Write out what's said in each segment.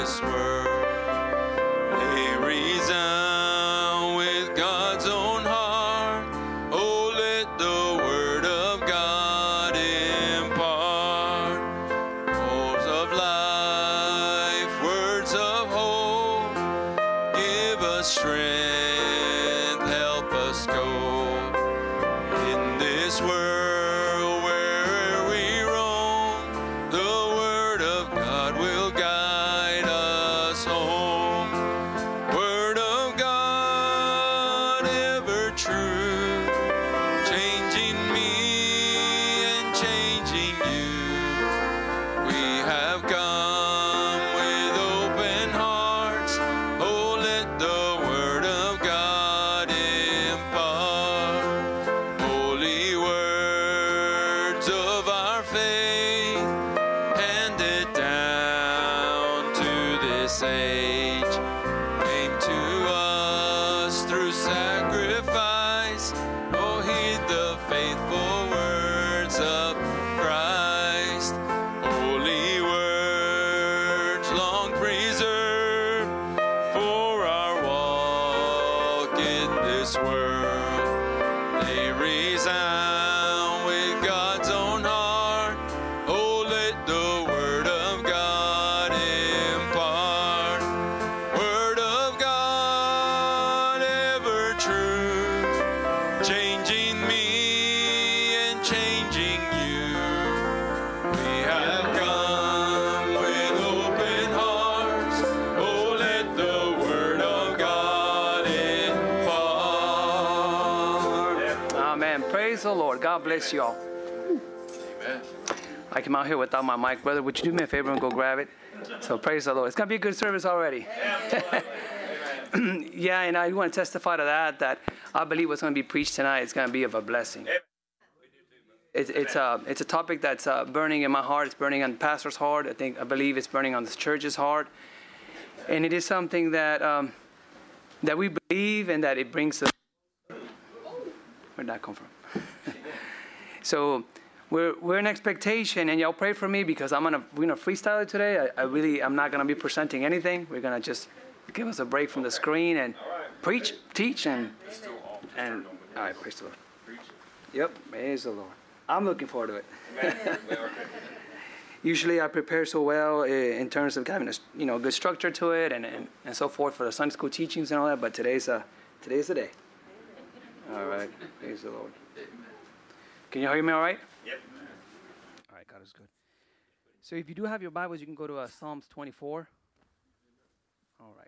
this world. They resound with God's own heart. Oh, let the word of God impart words of life, words of hope. Give us strength, help us go in this world where we roam. The word of God will guide us home. Word of God, ever true, changing me and changing you. We have come with open hearts. Oh, let the word of God impart holy words of our faith, handed down to this age. Came to us through sacrifice. Oh, heed the faithful words of Christ. Holy words long preserved for our walk in this world. They resound with God's own heart. Oh, let the word of God impart. Word of God, ever true, changing me and changing you. We have come with open hearts. Oh, let the word of God impart. Amen. Praise the Lord. God bless you all. Amen. I came out here without my mic. Brother, would you do me a favor and go grab it? So praise the Lord. It's going to be a good service already. Yeah, and I want to testify to that I believe what's going to be preached tonight is going to be of a blessing. It's a topic that's burning in my heart. It's burning on the pastor's heart. I believe it's burning on the church's heart. And it is something that that we believe and that it brings us. Where'd that come from? So we're in expectation, and y'all pray for me because we're gonna freestyle it today. I'm not gonna be presenting anything. We're gonna just give us a break from the screen and preach, teach, and all right, praise the Lord. Yep, praise the Lord. I'm looking forward to it. Usually I prepare so well in terms of having a good structure to it and so forth for the Sunday school teachings and all that. But today's the day. All right, praise the Lord. Can you hear me all right? Yep. All right, God is good. So if you do have your Bibles, you can go to Psalms 24. All right.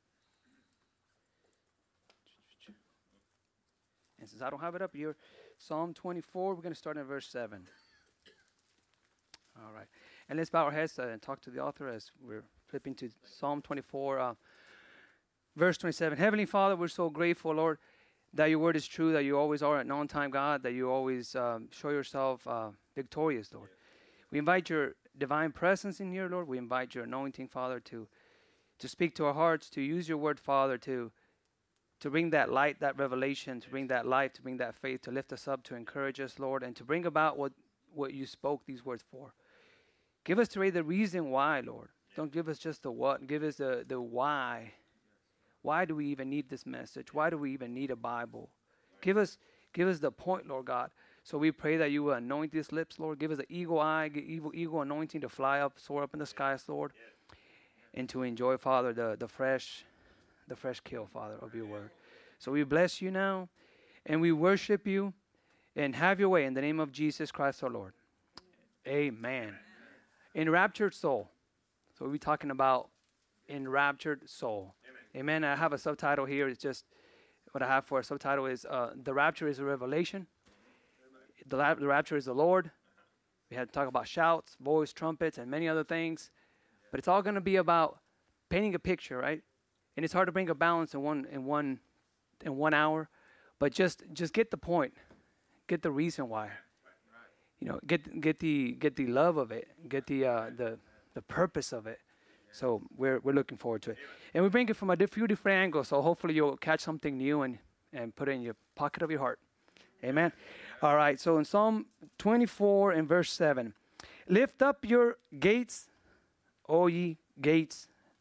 And since I don't have it up here, Psalm 24, we're going to start in verse 7. All right. And let's bow our heads and talk to the author as we're flipping to Psalm 24, verse 27. Heavenly Father, we're so grateful, Lord, that your word is true, that you always are an on-time God, that you always show yourself victorious, Lord. We invite your divine presence in here, Lord. We invite your anointing, Father, to speak to our hearts, to use your word, Father, to bring that light, that revelation, to bring that life, to bring that faith, to lift us up, to encourage us, Lord, and to bring about what you spoke these words for. Give us today the reason why, Lord. Don't give us just the what. Give us the why. Why do we even need this message? Why do we even need a Bible? Give us the point, Lord God. So we pray that you will anoint these lips, Lord. Give us the eagle eye, eagle anointing to fly up, soar up in the skies, Lord, and to enjoy, Father, the fresh kill, Father, of your word. So we bless you now, and we worship you, and have your way in the name of Jesus Christ, our Lord. Amen. Enraptured soul. So we'll be talking about enraptured soul. Amen. I have a subtitle here. It's just what I have for a subtitle is the rapture is a revelation. The rapture is the Lord. We had to talk about shouts, voice, trumpets, and many other things. But it's all going to be about painting a picture, right? And it's hard to bring a balance in one hour. But just get the point. Get the reason why. Get the love of it. Get the purpose of it. So we're looking forward to it. And we bring it from a few different angles, so hopefully you'll catch something new and put it in your pocket of your heart. Amen. All right, so in Psalm 24 and verse 7, lift up your gates, O ye gates.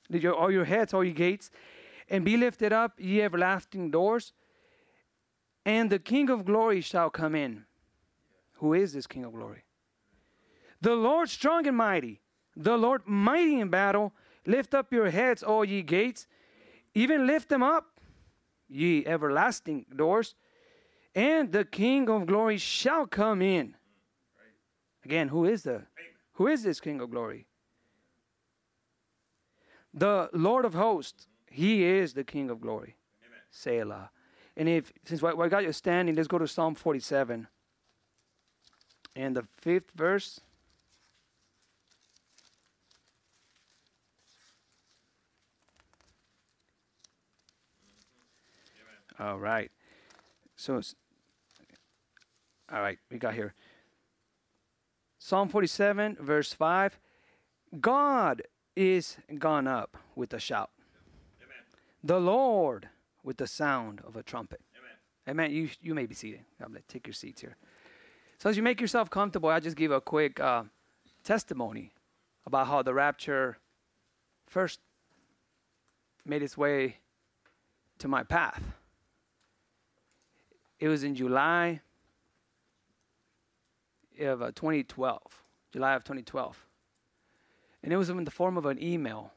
all your heads, all your gates, and be lifted up, ye everlasting doors, and the King of glory shall come in. Who is this King of glory? The Lord strong and mighty, the Lord mighty in battle. Lift up your heads, all ye gates, even lift them up, ye everlasting doors, and the King of glory shall come in. Again, who is this King of glory? The Lord of hosts, he is the King of glory. Amen. Selah. And since I got you standing, let's go to Psalm 47. And the 5th verse. Amen. All right. All right, we got here. Psalm 47, verse 5. God is gone up with a shout. Amen. The Lord with the sound of a trumpet. Amen. Amen. You may be seated. I'm going to take your seats here. So as you make yourself comfortable, I'll just give a quick testimony about how the rapture first made its way to my path. It was in July of 2012. July of 2012. And it was in the form of an email.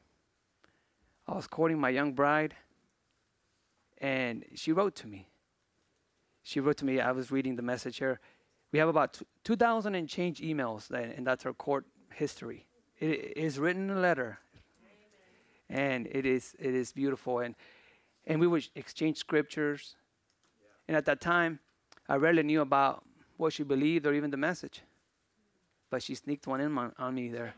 I was courting my young bride, and she wrote to me. I was reading the message here. We have about 2,000 and change emails, and that's our court history. It is written in a letter. Amen. And it is beautiful. And we would exchange scriptures. Yeah. And at that time, I rarely knew about what she believed or even the message. But she sneaked one in on me there.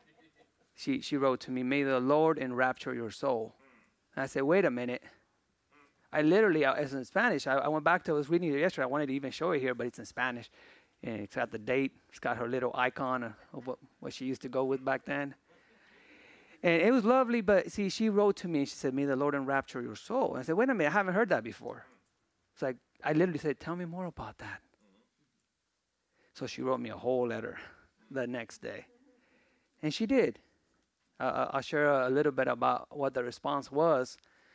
She wrote to me, "May the Lord enrapture your soul." And I said, wait a minute. I literally, as in Spanish, I went back to, I was reading it yesterday. I wanted to even show it here, but it's in Spanish. And it's got the date. It's got her little icon of what she used to go with back then. And it was lovely, but see, she wrote to me and she said, "May the Lord enrapture your soul." And I said, wait a minute, I haven't heard that before. It's like, I literally said, tell me more about that. So she wrote me a whole letter the next day. And she did. I'll share a little bit about what the response was.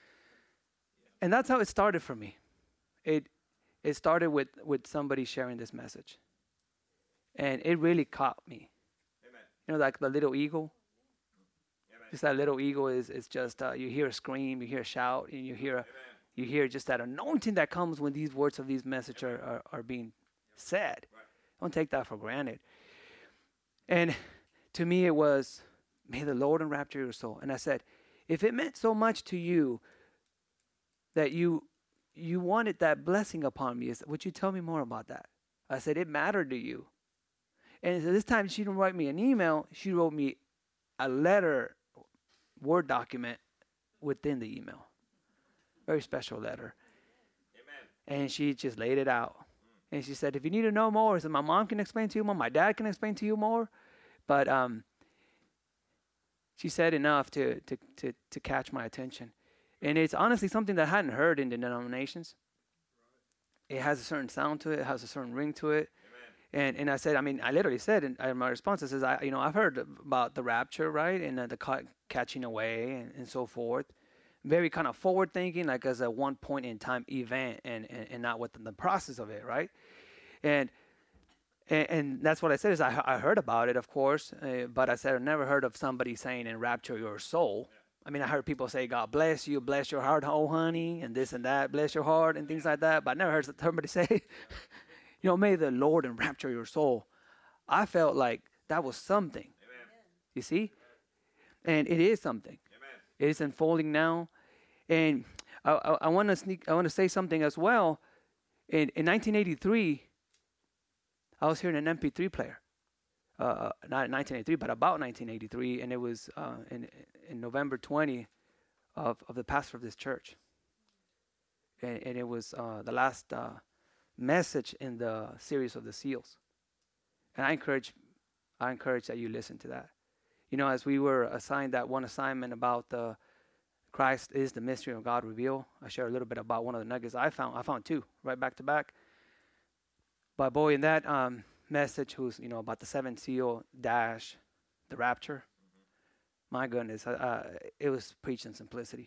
And that's how it started for me. It started with somebody sharing this message. And it really caught me. Amen. You know, like the little eagle. Amen. Just that little eagle is just, you hear a scream, you hear a shout, and you hear just that anointing that comes when these words of these messages are being said. Right. Don't take that for granted. And to me it was, "May the Lord enrapture your soul." And I said, if it meant so much to you that you wanted that blessing upon me, would you tell me more about that? I said, it mattered to you. And so this time she didn't write me an email. She wrote me a letter, Word document within the email. Very special letter. Amen. And she just laid it out. And she said, if you need to know more, so my mom can explain to you more, my dad can explain to you more. But she said enough to catch my attention. And it's honestly something that I hadn't heard in the denominations. It has a certain sound to it. It has a certain ring to it. And I said, I literally said in my response, I says, I've heard about the rapture, right? And the catching away and so forth. Very kind of forward thinking, like as a one point in time event and not within the process of it, right? And that's what I said is I heard about it, of course, but I said I never heard of somebody saying enrapture your soul. Yeah. I heard people say, God bless you, bless your heart, oh honey, and this and that, bless your heart and things like that. But I never heard somebody say, may the Lord enrapture your soul. I felt like that was something. Amen. You see? Amen. And it is something. Amen. It is unfolding now. And I want to say something as well. In 1983, I was hearing an MP3 player. Not in 1983, but about 1983, and it was in November 20 of the pastor of this church. And it was the last message in the series of the seals. And I encourage that you listen to that. As we were assigned that one assignment about the Christ is the mystery of God revealed, I share a little bit about one of the nuggets I found. I found two right back to back. But boy, in that message was, about the seventh seal dash the rapture. My goodness, it was preached in simplicity.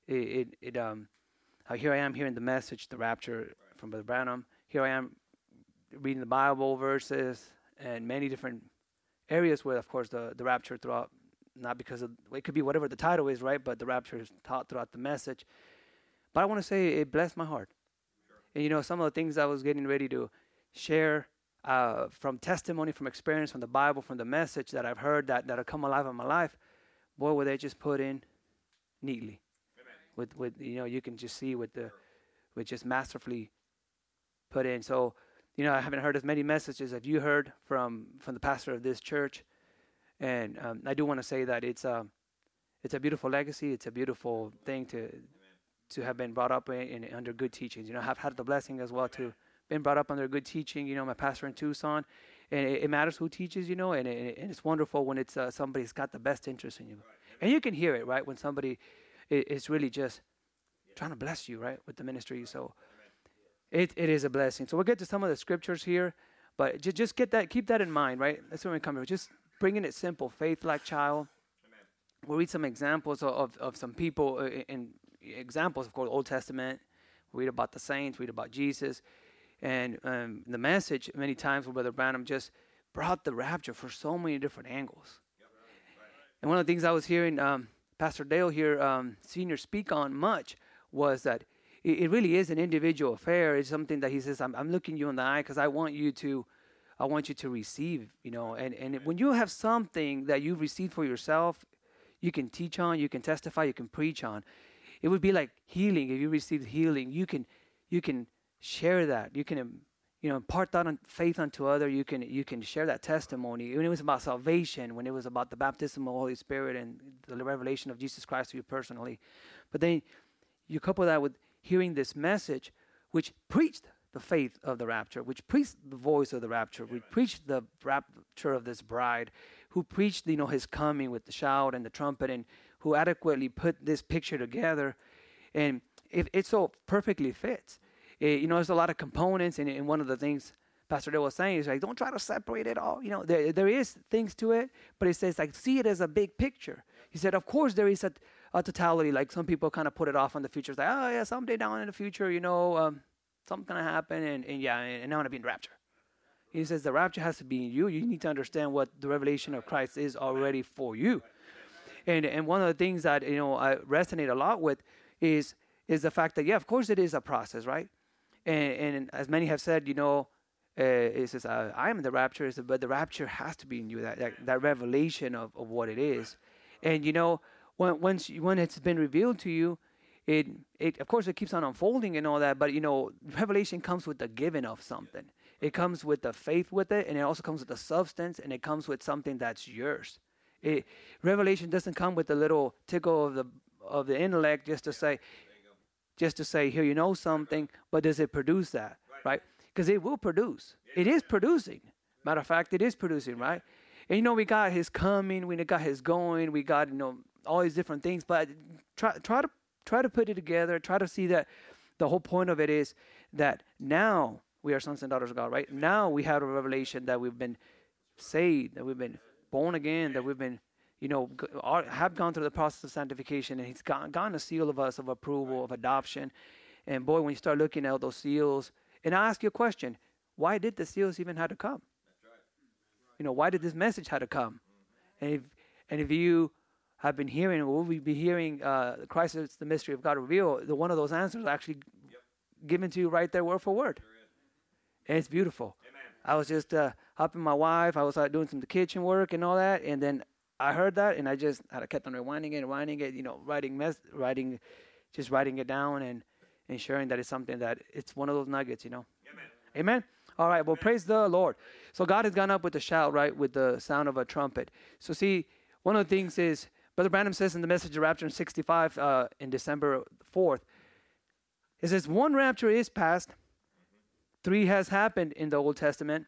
Here I am hearing the message, the rapture from Brother Branham. Here I am reading the Bible verses and many different areas where, of course, the rapture throughout, not because of, it could be whatever the title is, right? But the rapture is taught throughout the message. But I want to say it blessed my heart. And, you know, some of the things I was getting ready to share from testimony, from experience, from the Bible, from the message that I've heard that have come alive in my life, boy, were they just put in neatly. With you know, you can just see with just masterfully put in. So, you know, I haven't heard as many messages as you heard from the pastor of this church, and I do want to say that it's a beautiful legacy. It's a beautiful thing to have been brought up in under good teachings. You know, I've had the blessing as well to been brought up under good teaching. You know, my pastor in Tucson, and it matters who teaches. You know, and it's wonderful when it's somebody's got the best interest in you, and you can hear it, right, when somebody is really just trying to bless you, right, with the ministry. So it is a blessing. So we'll get to some of the scriptures here, but just keep that in mind, right? That's when we come here. Just bringing it simple, faith like child. Amen. We'll read some examples of some people in examples, of course, Old Testament. We read about the saints, read about Jesus. And the message, many times, where Brother Branham just brought the rapture for so many different angles. Yep. Right. And one of the things I was hearing Pastor Dale here, Senior, speak on much was that it really is an individual affair. It's something that he says, I'm looking you in the eye because I want you to receive, you know. And when you have something that you've received for yourself, you can teach on, you can testify, you can preach on. It would be like healing. If you receive healing, you can share that. You can impart that on faith unto other. You can share that testimony. When it was about salvation, when it was about the baptism of the Holy Spirit and the revelation of Jesus Christ to you personally. But then you couple that with hearing this message, which preached the faith of the rapture, which preached the voice of the rapture, which preached the rapture of this bride, who preached, you know, his coming with the shout and the trumpet, and who adequately put this picture together. And it so perfectly fits. You know, there's a lot of components, and one of the things Pastor Dale was saying is, like, don't try to separate it all. You know, there is things to it, but it says, like, see it as a big picture. He said, of course, there is a totality. Like, some people kind of put it off on the future. It's like, oh, yeah, someday down in the future, you know, something's going to happen, and now I'm going to be in rapture. He says the rapture has to be in you. You need to understand what the revelation of Christ is already for you. And one of the things that, you know, I resonate a lot with is the fact that, yeah, of course it is a process, right? And as many have said, you know, it says, I am in the rapture, but the rapture has to be in you, that revelation of what it is. And, you know, when it's been revealed to you, it of course, it keeps on unfolding and all that, but, you know, revelation comes with the giving of something. It comes with the faith with it, and it also comes with the substance, and it comes with something that's yours. Revelation doesn't come with a little tickle of the intellect just to say, here, you know something, but does it produce that, right? Because it will produce. It is producing. Matter of fact, it is producing, right? And, you know, we got his coming, we got his going, we got, you know, all these different things, but try to put it together, try to see that the whole point of it is that now we are sons and daughters of God, right? Now we have a revelation that we've been saved, that we've been born again, that we've been, you know, have gone through the process of sanctification, and he's gotten a seal of us of approval, of adoption. And boy, when you start looking at those seals, and I ask you a question, why did the seals even have to come? That's right. You know, why did this message have to come? And if you have been hearing, or will we be hearing, Christ is the mystery of God revealed, one of those answers actually given to you right there, word for word. And it's beautiful. Amen. I was just helping my wife. I was doing some kitchen work and all that, and then I heard that, and I kept on rewinding it, you know, writing it down and ensuring that it's something that it's one of those nuggets, you know. Amen. Amen. All right. Well, praise the Lord. So God has gone up with the shout, right, with the sound of a trumpet. So see, one of the things is, Brother Branham says in the Message of Rapture in 65, in December 4th, it says, one rapture is past, 3 has happened in the Old Testament,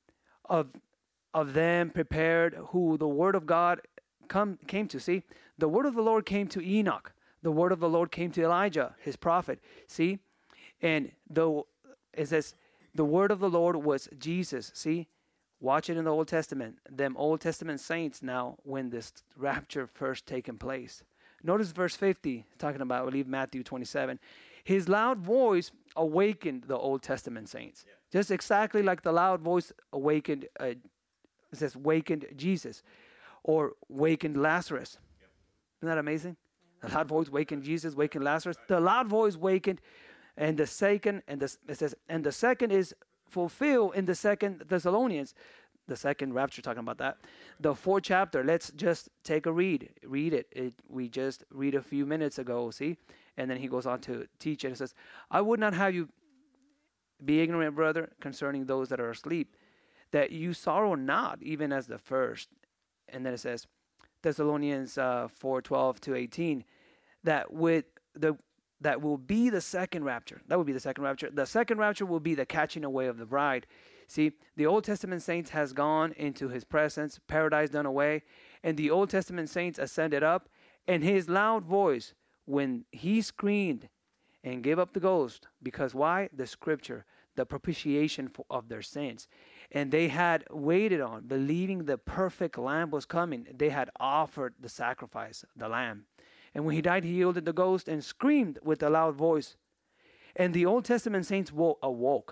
of them prepared who the word of God came to. See, the word of the Lord came to Enoch. The word of the Lord came to Elijah, his prophet. See, and it says the word of the Lord was Jesus. See, Watch it in the Old Testament. Them Old Testament saints now when this rapture first taken place. Notice verse 50, talking about, I believe, Matthew 27. His loud voice awakened the Old Testament saints. Yeah. Just exactly like the loud voice awakened, it says, wakened Jesus or wakened Lazarus. Yeah. Isn't that amazing? The loud voice wakened Jesus, wakened Lazarus. The loud voice wakened, and the second, it says, and the second is fulfilled in the 2 Thessalonians. The second rapture, talking about that. The 4th chapter, let's just take a read. Read it. We just read a few minutes ago, see? And then he goes on to teach it. It says, I would not have you be ignorant, brother, concerning those that are asleep, that you sorrow not, even as the first. And then it says, Thessalonians 4:12 to 18, that will be the second rapture. That will be the second rapture. The second rapture will be the catching away of the bride. See, the Old Testament saints has gone into his presence, paradise done away, and the Old Testament saints ascended up, and his loud voice, when he screamed and gave up the ghost, because why? The scripture, the propitiation of their sins. And they had waited on, believing the perfect lamb was coming. They had offered the sacrifice, the lamb. And when he died, he yielded the ghost and screamed with a loud voice. And the Old Testament saints awoke.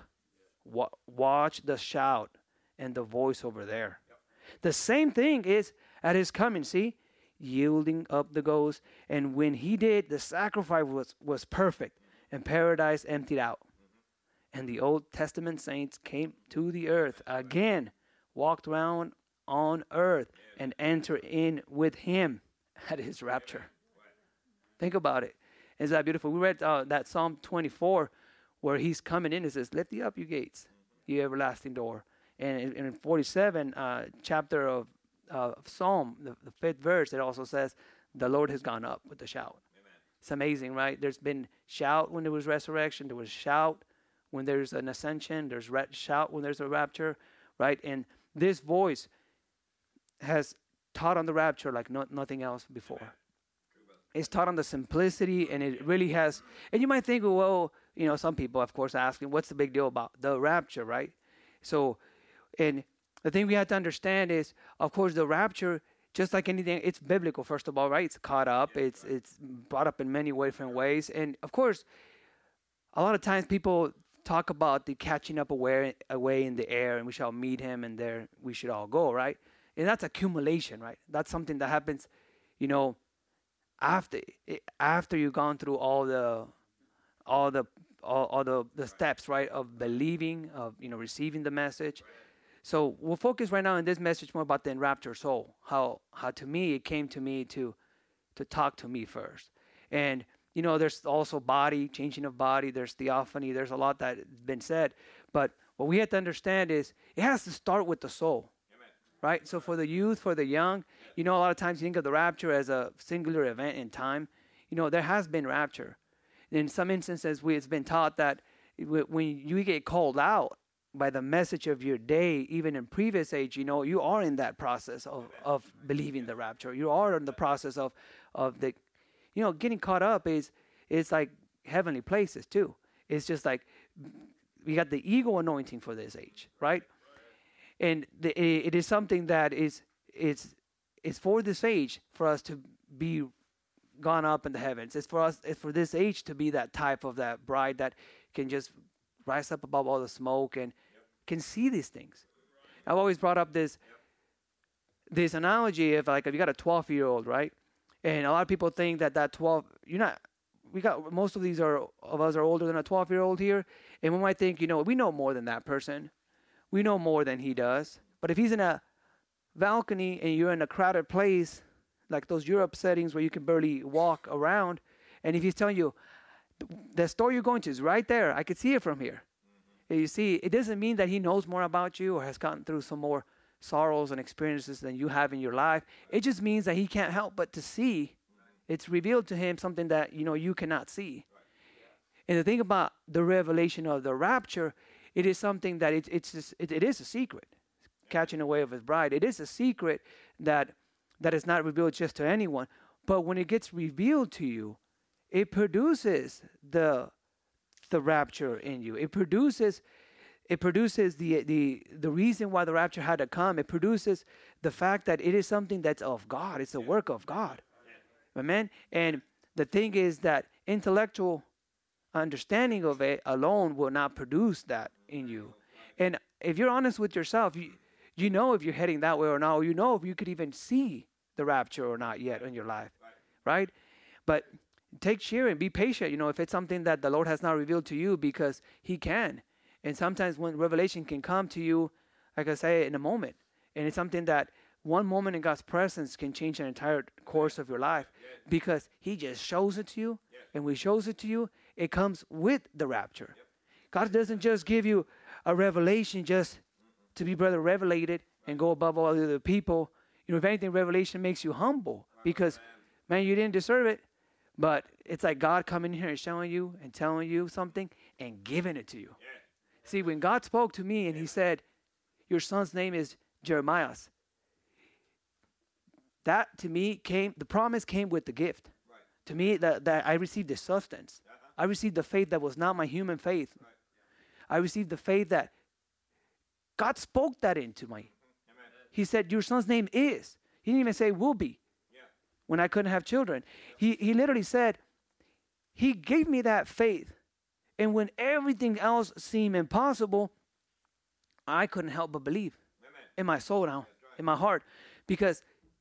Watch the shout and the voice over there. Yep. The same thing is at his coming, see? Yielding up the ghost. And when he did, the sacrifice was perfect and paradise emptied out. Mm-hmm. And the Old Testament saints came to the earth again, walked around on earth, and entered in with him at his rapture. Think about it. Isn't that beautiful? We read that Psalm 24 where he's coming in. It says, lift thee up, you gates, you everlasting door. And in 47 chapter of Psalm, the 5th verse, it also says, the Lord has gone up with a shout. Amen. It's amazing, right? There's been shout when there was resurrection. There was shout when there's an ascension. There's shout when there's a rapture, right? And this voice has taught on the rapture like nothing else before. Amen. It's taught on the simplicity, and it really has. And you might think, well, some people, of course, asking, what's the big deal about the rapture, right? So, and the thing we have to understand is, of course, the rapture, just like anything, it's biblical, first of all, right? It's caught up. It's brought up in many different ways. And, of course, a lot of times people talk about the catching up away in the air, and we shall meet him, and there we should all go, right? And that's accumulation, right? That's something that happens, after you've gone through all the steps, right, of believing, of receiving the message. So we'll focus right now in this message more about the enraptured soul. How to me it came to me to talk to me first. And there's also body, changing of body. There's theophany. There's a lot that's been said. But what we have to understand is it has to start with the soul. Right? So for the youth, for the young, a lot of times you think of the rapture as a singular event in time. There has been rapture. In some instances, it's been taught that when you get called out by the message of your day, even in previous age, you are in that process of believing the rapture. You are in the process of the, getting caught up it's like heavenly places too. It's just like we got the ego anointing for this age, right? And it is something that is for this age, for us to be gone up in the heavens. It's for this age to be that type of that bride that can just rise up above all the smoke and can see these things. I've always brought up this analogy of, like, if you got a 12-year-old, right? And a lot of people think that 12, most of us are older than a 12-year-old here, and we might think, we know more than that person. We know more than he does. But if he's in a balcony and you're in a crowded place, like those Europe settings where you can barely walk around, and if he's telling you, the store you're going to is right there, I could see it from here. Mm-hmm. And you see, it doesn't mean that he knows more about you or has gotten through some more sorrows and experiences than you have in your life. It just means that he can't help but to see. It's revealed to him something that, you cannot see. And the thing about the revelation of the rapture, it is something that it is a secret, catching away of his bride. It is a secret that is not revealed just to anyone. But when it gets revealed to you, it produces the rapture in you. It produces it produces the reason why the rapture had to come. It produces the fact that it is something that's of God. It's a work of God. Amen. And the thing is that intellectual understanding of it alone will not produce that in you. And if you're honest with yourself, you know if you're heading that way or not, or you know if you could even see the rapture or not yet in your life, right? But take cheer and be patient, if it's something that the Lord has not revealed to you, because he can. And sometimes when revelation can come to you, like I say, in a moment, and it's something that one moment in God's presence can change an entire course of your life, because he just shows it to you. And when he shows it to you, it comes with the rapture. God doesn't just give you a revelation just to be brother revelated and go above all the other people. If anything, revelation makes you humble, because, man, you didn't deserve it. But it's like God coming here and showing you and telling you something and giving it to you. See, when God spoke to me and he said, your son's name is Jeremiah, that to me the promise came with the gift. Right. To me, that I received the substance. I received the faith that was not my human faith. Right. I received the faith that God spoke that into me. He said, your son's name is. He didn't even say will be. Yeah. When I couldn't have children. He literally said, he gave me that faith. And when everything else seemed impossible, I couldn't help but believe. Amen. In my soul now, in my heart. Because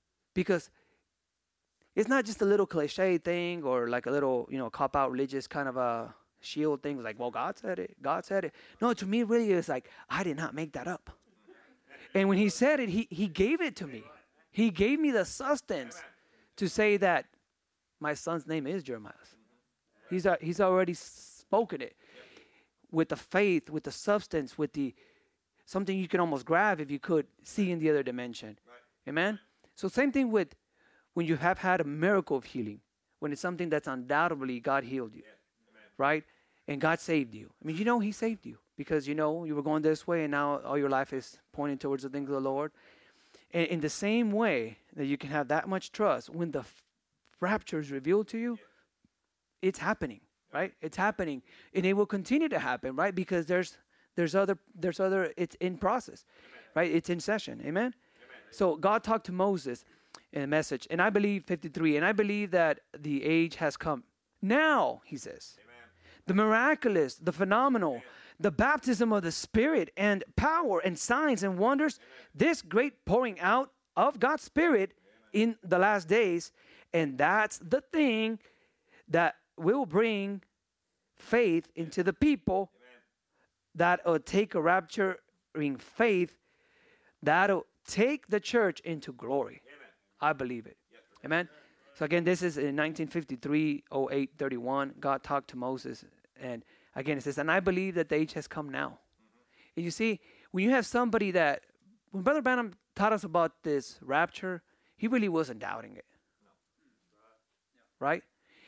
it's not just a little cliche thing or like a little, cop-out religious kind of a shield thing. Like, well, God said it. God said it. No, to me, really, it's like, I did not make that up. And when he said it, he gave it to me. He gave me the substance to say that my son's name is Jeremiah. He's already spoken it with the faith, with the substance, with the something you can almost grab if you could see in the other dimension. Right. Amen? So same thing with when you have had a miracle of healing, when it's something that's undoubtedly God healed you, right? And God saved you. I mean, he saved you because, you were going this way and now all your life is pointing towards the things of the Lord. And in the same way that you can have that much trust, when the rapture is revealed to you, it's happening, right? It's happening. And it will continue to happen, right? Because there's other, it's in process, right? It's in session. Amen? So God talked to Moses in a message, and I believe 53, and I believe that the age has come. Now, he says, the miraculous, the phenomenal, the baptism of the Spirit and power and signs and wonders, this great pouring out of God's Spirit in the last days, and that's the thing that will bring faith into the people that'll take a rapturing faith that'll take the church into glory. Amen. I believe it. Yes, amen. So again, this is in 1953, 08:31. God talked to Moses. And again, it says, and I believe that the age has come now. Mm-hmm. And you see, when you have somebody when Brother Branham taught us about this rapture, he really wasn't doubting it. No. Right?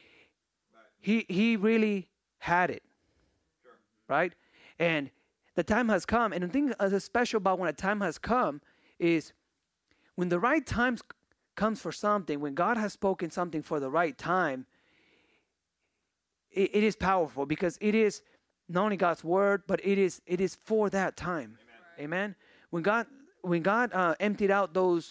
He really had it. Sure. Right? And the time has come. And the thing that's special about when a time has come is when the right time comes for something, when God has spoken something for the right time, it is powerful because it is not only God's word, but it is for that time. Amen. Amen? When God emptied out those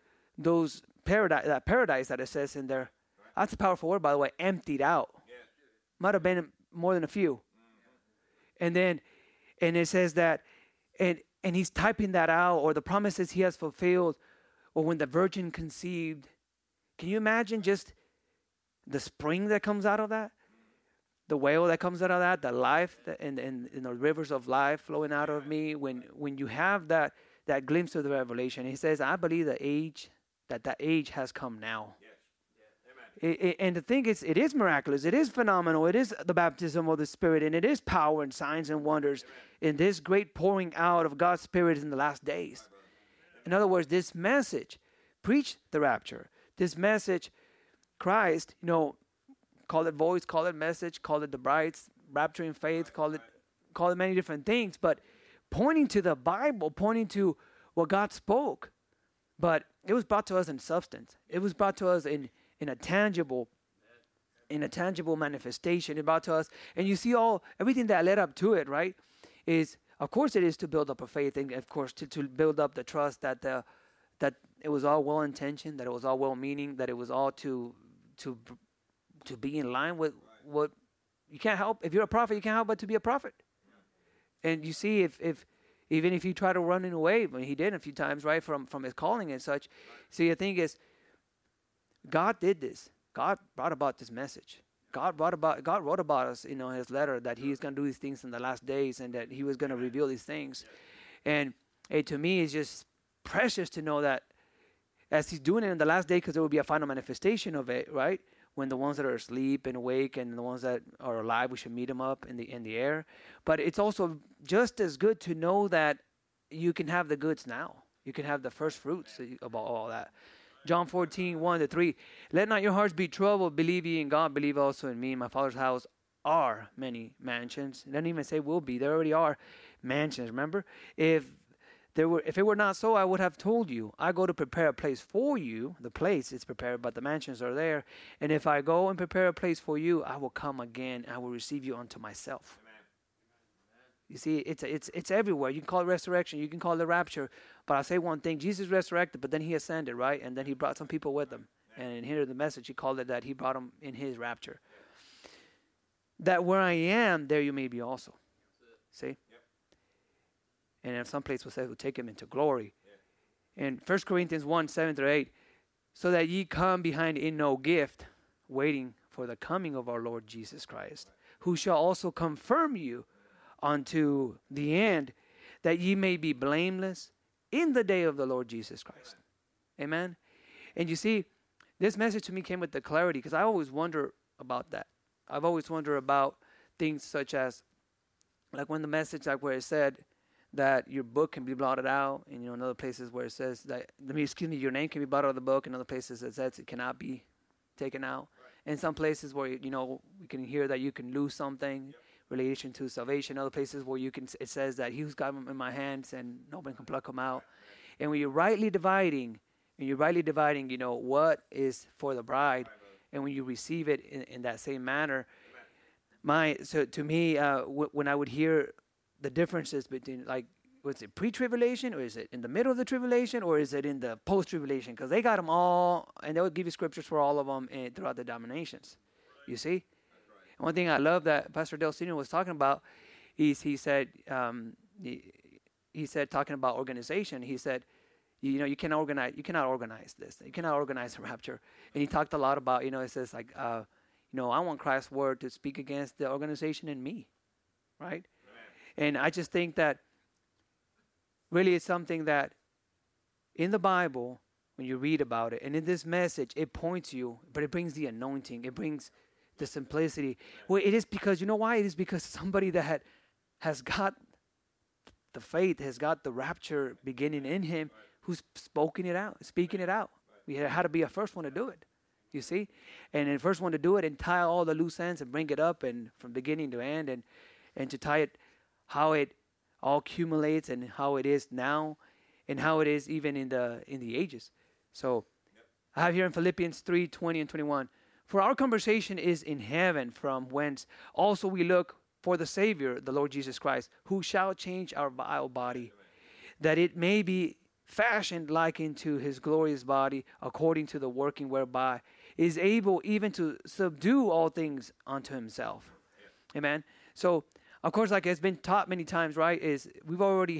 paradise that it says in there, that's a powerful word, by the way. Emptied out. Might have been more than a few. And it says that, and he's typing that out, or the promises he has fulfilled, or when the virgin conceived. Can you imagine just the spring that comes out of that? The whale that comes out of that, the life and the rivers of life flowing out of me. When you have that glimpse of the revelation, he says, I believe that age has come now. And the thing is, it is miraculous. It is phenomenal. It is the baptism of the Spirit, and it is power and signs and wonders in this great pouring out of God's Spirit in the last days. In other words, this message, preach the rapture. This message, Christ, call it voice, call it message, call it the bride's rapturing faith, call it many different things, but pointing to the Bible, pointing to what God spoke. But it was brought to us in substance. It was brought to us in a tangible manifestation. It brought to us, and you see everything that led up to it, right? Is Of course, it is to build up a faith, and of course, to build up the trust that that it was all well intentioned, that it was all well meaning, that it was all to be in line with what you can't help. If you're a prophet, you can't help but to be a prophet. And you see, if even if you try to run away, I mean, he did a few times, right, from his calling and such. See, the thing is, God did this. God brought about this message. God wrote about us, in his letter, that he's going to do these things in the last days and that he was going to reveal these things. And to me, it's just precious to know that as he's doing it in the last day, because there will be a final manifestation of it, right? When the ones that are asleep and awake and the ones that are alive, we should meet them up in the air. But it's also just as good to know that you can have the goods now. You can have the first fruits about all that. John 14, 1-3. Let not your hearts be troubled. Believe ye in God. Believe also in me. In my Father's house are many mansions. It doesn't even say will be. There already are mansions. Remember? If it were not so, I would have told you. I go to prepare a place for you. The place is prepared, but the mansions are there. And if I go and prepare a place for you, I will come again. I will receive you unto myself. You see, it's everywhere. You can call it resurrection. You can call it rapture. But I'll say one thing. Jesus resurrected, but then he ascended, right? And then he brought some people with him. And here the message, he called it that he brought them in his rapture. That where I am, there you may be also. See? And in some place will say, we'll take him into glory. In 1 Corinthians 1, 7-8, so that ye come behind in no gift, waiting for the coming of our Lord Jesus Christ, who shall also confirm you unto the end, that ye may be blameless in the day of the Lord Jesus Christ. Amen. And you see, this message to me came with the clarity, because I always wonder about that. I've always wondered about things such as, like when the message, like where it said that your book can be blotted out, and in other places where it says that, your name can be blotted out of the book, and other places it says it cannot be taken out. Right. And some places where we can hear that you can lose something. Yep. Relation to salvation. Other places where it says that he who's got them in my hands and nobody can pluck them out. Right. And when you're rightly dividing, what is for the bride, and when you receive it in that same manner, so to me, when I would hear the differences between, like, was it pre-tribulation, or is it in the middle of the tribulation, or is it in the post-tribulation? Because they got them all, and they would give you scriptures for all of them throughout the denominations. Right. You see? One thing I love that Pastor Del Senior was talking about is he said talking about organization. He said, you cannot organize this. You cannot organize a rapture. And he talked a lot about, it says like, I want Christ's word to speak against the organization in me, right? Amen. And I just think that really it's something that in the Bible, when you read about it, and in this message, it points you, but it brings the anointing. It brings the simplicity. Well, it is because, you know why? It is because somebody that has got the faith, has got the rapture beginning in him, who's speaking it out. We had to be a first one to do it, you see? And the first one to do it and tie all the loose ends and bring it up and from beginning to end and to tie it, how it all accumulates and how it is now and how it is even in the ages. So I have here in Philippians 3, 20 and 21, for our conversation is in heaven, from whence also we look for the Savior, the Lord Jesus Christ, who shall change our vile body, that it may be fashioned like into his glorious body, according to the working whereby is able even to subdue all things unto himself. Yeah. Amen. So, of course, like it's been taught many times, right, is we've already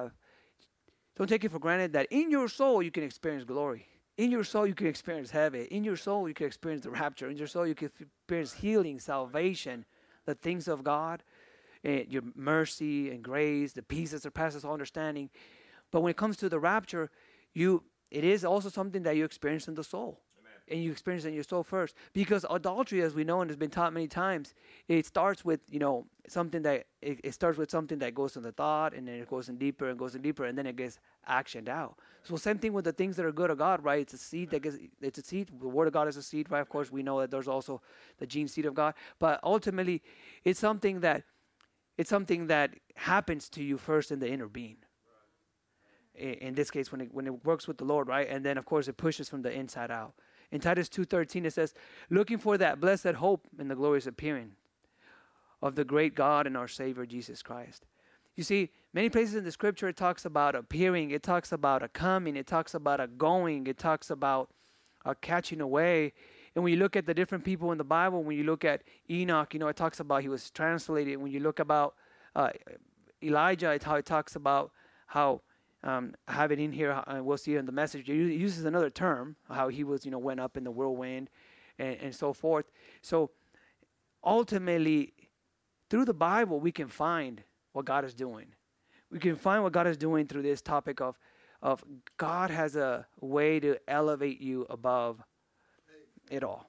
don't take it for granted that in your soul you can experience glory. In your soul, you can experience heaven. In your soul, you can experience the rapture. In your soul, you can experience healing, salvation, the things of God, and your mercy and grace, the peace that surpasses all understanding. But when it comes to the rapture, it is also something that you experience in the soul. Amen. And you experience it in your soul first. Because adultery, as we know and has been taught many times, it starts with, something that, it starts with something that goes in the thought, and then it goes in deeper, and then it gets actioned out. So same thing with the things that are good of God, right? It's a seed it's a seed. The word of God is a seed, right? Of course, we know that there's also the gene seed of God. But ultimately, it's something that happens to you first in the inner being. In this case, when it works with the Lord, right? And then, of course, it pushes from the inside out. In Titus 2:13, it says, looking for that blessed hope in the glorious appearing of the great God and our Savior, Jesus Christ. You see, Many places in the scripture it talks about appearing, it talks about a coming, it talks about a going, it talks about a catching away. And when you look at the different people in the Bible, when you look at Enoch, it talks about he was translated. When you look about Elijah, it's how it talks about how have it in here, and we'll see it in the message. It uses another term, how he was, went up in the whirlwind and so forth. So ultimately, through the Bible, we can find what God is doing. We can find what God is doing through this topic of God has a way to elevate you above it all.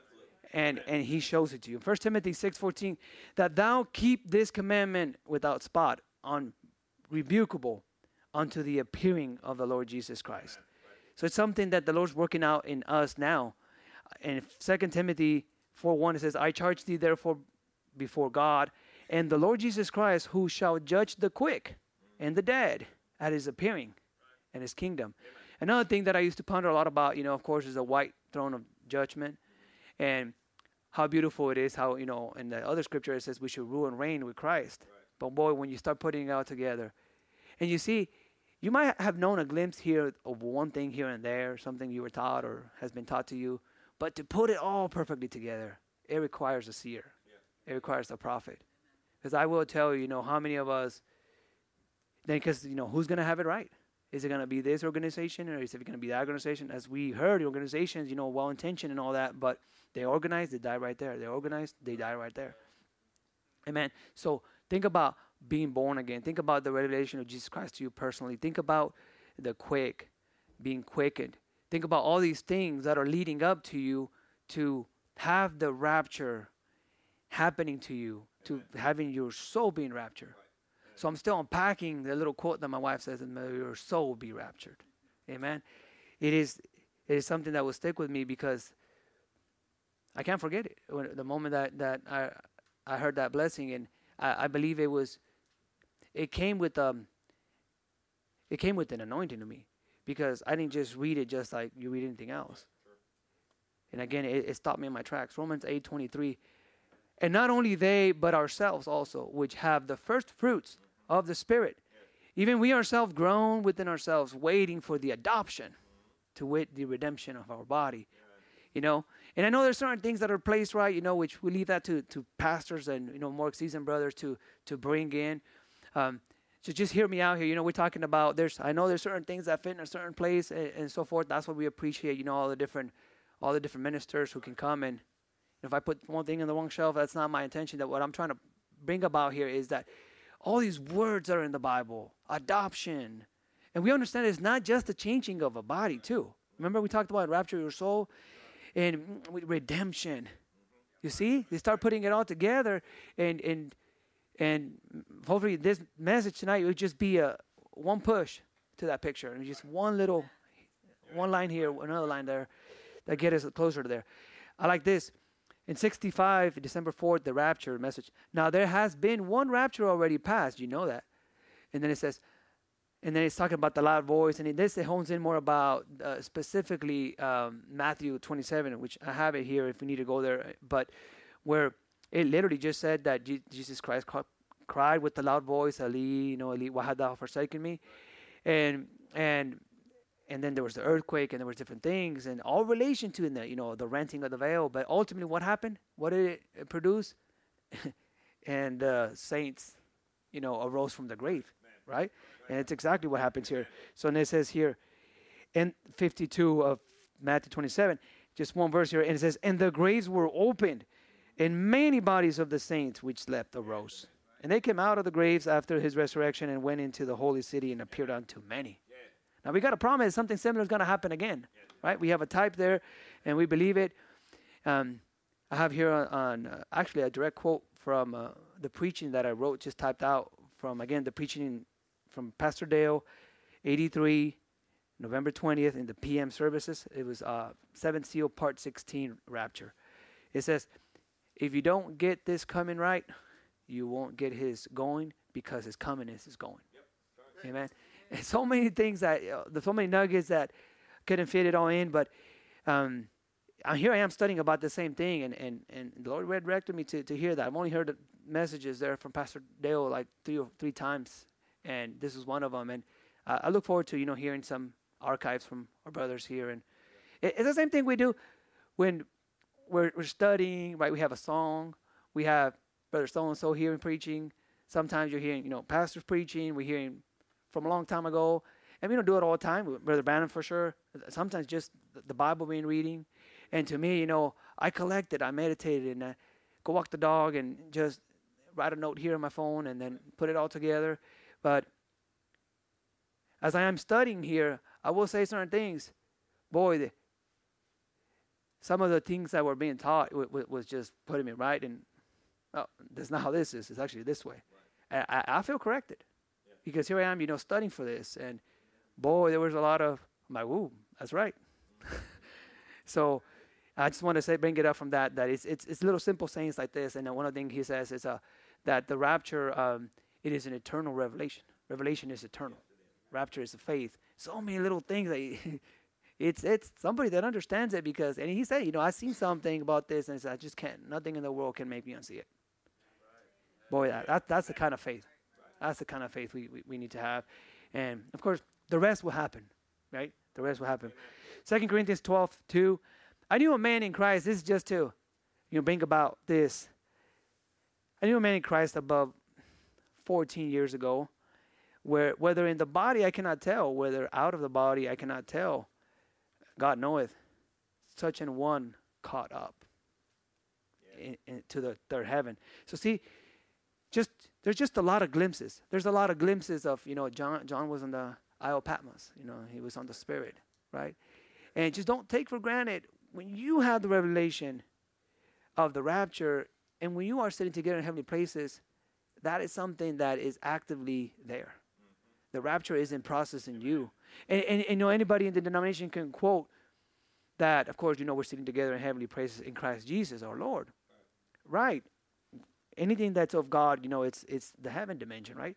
And he shows it to you. 1 Timothy 6:14, that thou keep this commandment without spot, unrebukable, unto the appearing of the Lord Jesus Christ. So it's something that the Lord's working out in us now. And 2 Timothy 4:1, it says, I charge thee therefore before God and the Lord Jesus Christ, who shall judge the quick and the dead at his appearing and his kingdom. Another thing that I used to ponder a lot about, of course, is a white throne of judgment, and how beautiful it is, how, in the other scripture it says we should rule and reign with Christ. Right. But boy, when you start putting it all together, and you see, you might have known a glimpse here of one thing here and there, something you were taught or has been taught to you, but to put it all perfectly together, it requires a seer. Yeah. It requires a prophet. Because I will tell you, how many of us, then because, who's going to have it right? Is it going to be this organization, or is it going to be that organization? As we heard, organizations, well-intentioned and all that, but they organize, they die right there. They organize, they die right there. Amen. So think about being born again. Think about the revelation of Jesus Christ to you personally. Think about the being quickened. Think about all these things that are leading up to you to have the rapture happening to you, to having your soul being raptured. So I'm still unpacking the little quote that my wife says, and may your soul be raptured. Amen. It is something that will stick with me because I can't forget it. The moment that I heard that blessing, and I believe it came with an anointing to me, because I didn't just read it just like you read anything else. And again, it stopped me in my tracks. Romans 8:23. And not only they, but ourselves also, which have the first fruits of the Spirit. Even we ourselves groan within ourselves, waiting for the adoption, to wit, the redemption of our body. And I know there's certain things that are placed right, which we leave that to pastors and, more seasoned brothers to bring in. So just hear me out here. We're talking about, I know there's certain things that fit in a certain place and so forth. That's what we appreciate, all the different ministers who can come. And if I put one thing in the wrong shelf, that's not my intention. That what I'm trying to bring about here is that all these words that are in the Bible, adoption, and we understand it's not just the changing of a body too. Remember we talked about rapture of your soul and redemption. You see, they start putting it all together, and hopefully this message tonight will just be one push to that picture, and just one line here, another line there, that get us closer to there. I like this. In 65, December 4th, the rapture message. Now there has been one rapture already passed. You know that. And then it says, and then it's talking about the loud voice. And in this, it hones in more about specifically Matthew 27, which I have it here if we need to go there. But where it literally just said that Jesus Christ cried with the loud voice, Ali, Ali, why hast thou forsaken me? And then there was the earthquake, and there was different things, and all relation to the renting of the veil. But ultimately, what happened? What did it produce? And saints, arose from the grave, right? And it's exactly what happens here. So then it says here, in 52 of Matthew 27, just one verse here, and it says, and the graves were opened, and many bodies of the saints which slept arose. And they came out of the graves after his resurrection and went into the holy city and appeared unto many. Now, we got to promise something similar is going to happen again, right? We have a type there, and we believe it. I have here on actually a direct quote from the preaching that I wrote, just typed out from, again, the preaching from Pastor Dale, 83, November 20th in the PM services. It was 7th seal, part 16, rapture. It says, if you don't get this coming right, you won't get his going, because his coming is his going. Yep. Amen. And so many things there's so many nuggets that couldn't fit it all in, but here I am studying about the same thing, and the Lord redirected me to hear that. I've only heard the messages there from Pastor Dale like three times, and this is one of them. And I look forward to hearing some archives from our brothers here. And it's the same thing we do when we're studying. Right, we have a song. We have Brother so and so here and preaching. Sometimes you're hearing pastors preaching. We're hearing from a long time ago, and we don't do it all the time. Brother Bannon for sure. Sometimes just the Bible being reading. And to me, I collect it. I meditated, and I go walk the dog and just write a note here on my phone and then put it all together. But as I am studying here, I will say certain things. Boy, some of the things that were being taught was just putting me right. And that's not how this is. It's actually this way. Right. And I feel corrected because here I am, studying for this. And boy, there was a lot of, I'm like, ooh, that's right. So I just want to bring it up from that it's little simple sayings like this. And one of the things he says is that the rapture, it is an eternal revelation. Revelation is eternal. Rapture is a faith. So many little things that it's somebody that understands it because, and he said, I seen something about this, and I just can't. Nothing in the world can make me unsee it. Boy, that's the kind of faith. That's the kind of faith we need to have, and of course the rest will happen, right? The rest will happen. 2 Corinthians 12:2. I knew a man in Christ. This is just to, bring about this. I knew a man in Christ above 14 years ago, whether in the body I cannot tell, whether out of the body I cannot tell. God knoweth, such an one caught up into the third heaven. So see, there's just a lot of glimpses. There's a lot of glimpses of, John was on the Isle of Patmos. He was on the Spirit, right? And just don't take for granted when you have the revelation of the rapture and when you are sitting together in heavenly places, that is something that is actively there. The rapture is in process in you. And anybody in the denomination can quote that, of course, we're sitting together in heavenly places in Christ Jesus, our Lord. Right. Anything that's of God, it's the heaven dimension, right?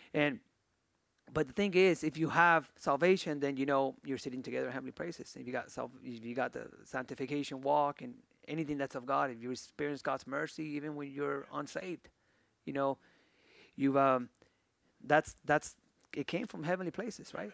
But the thing is, if you have salvation, then you're sitting together in heavenly places. If you got the sanctification walk and anything that's of God, if you experience God's mercy, even when you're unsaved, that's it came from heavenly places, right?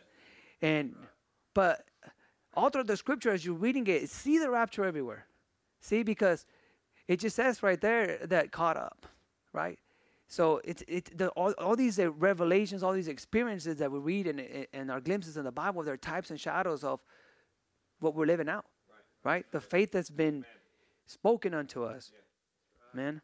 But all through the scripture, as you're reading it, see the rapture everywhere. See, because it just says right there that caught up, right? So all these revelations, all these experiences that we read and our glimpses in the Bible, they're types and shadows of what we're living out, right? The faith that's been spoken unto us, man.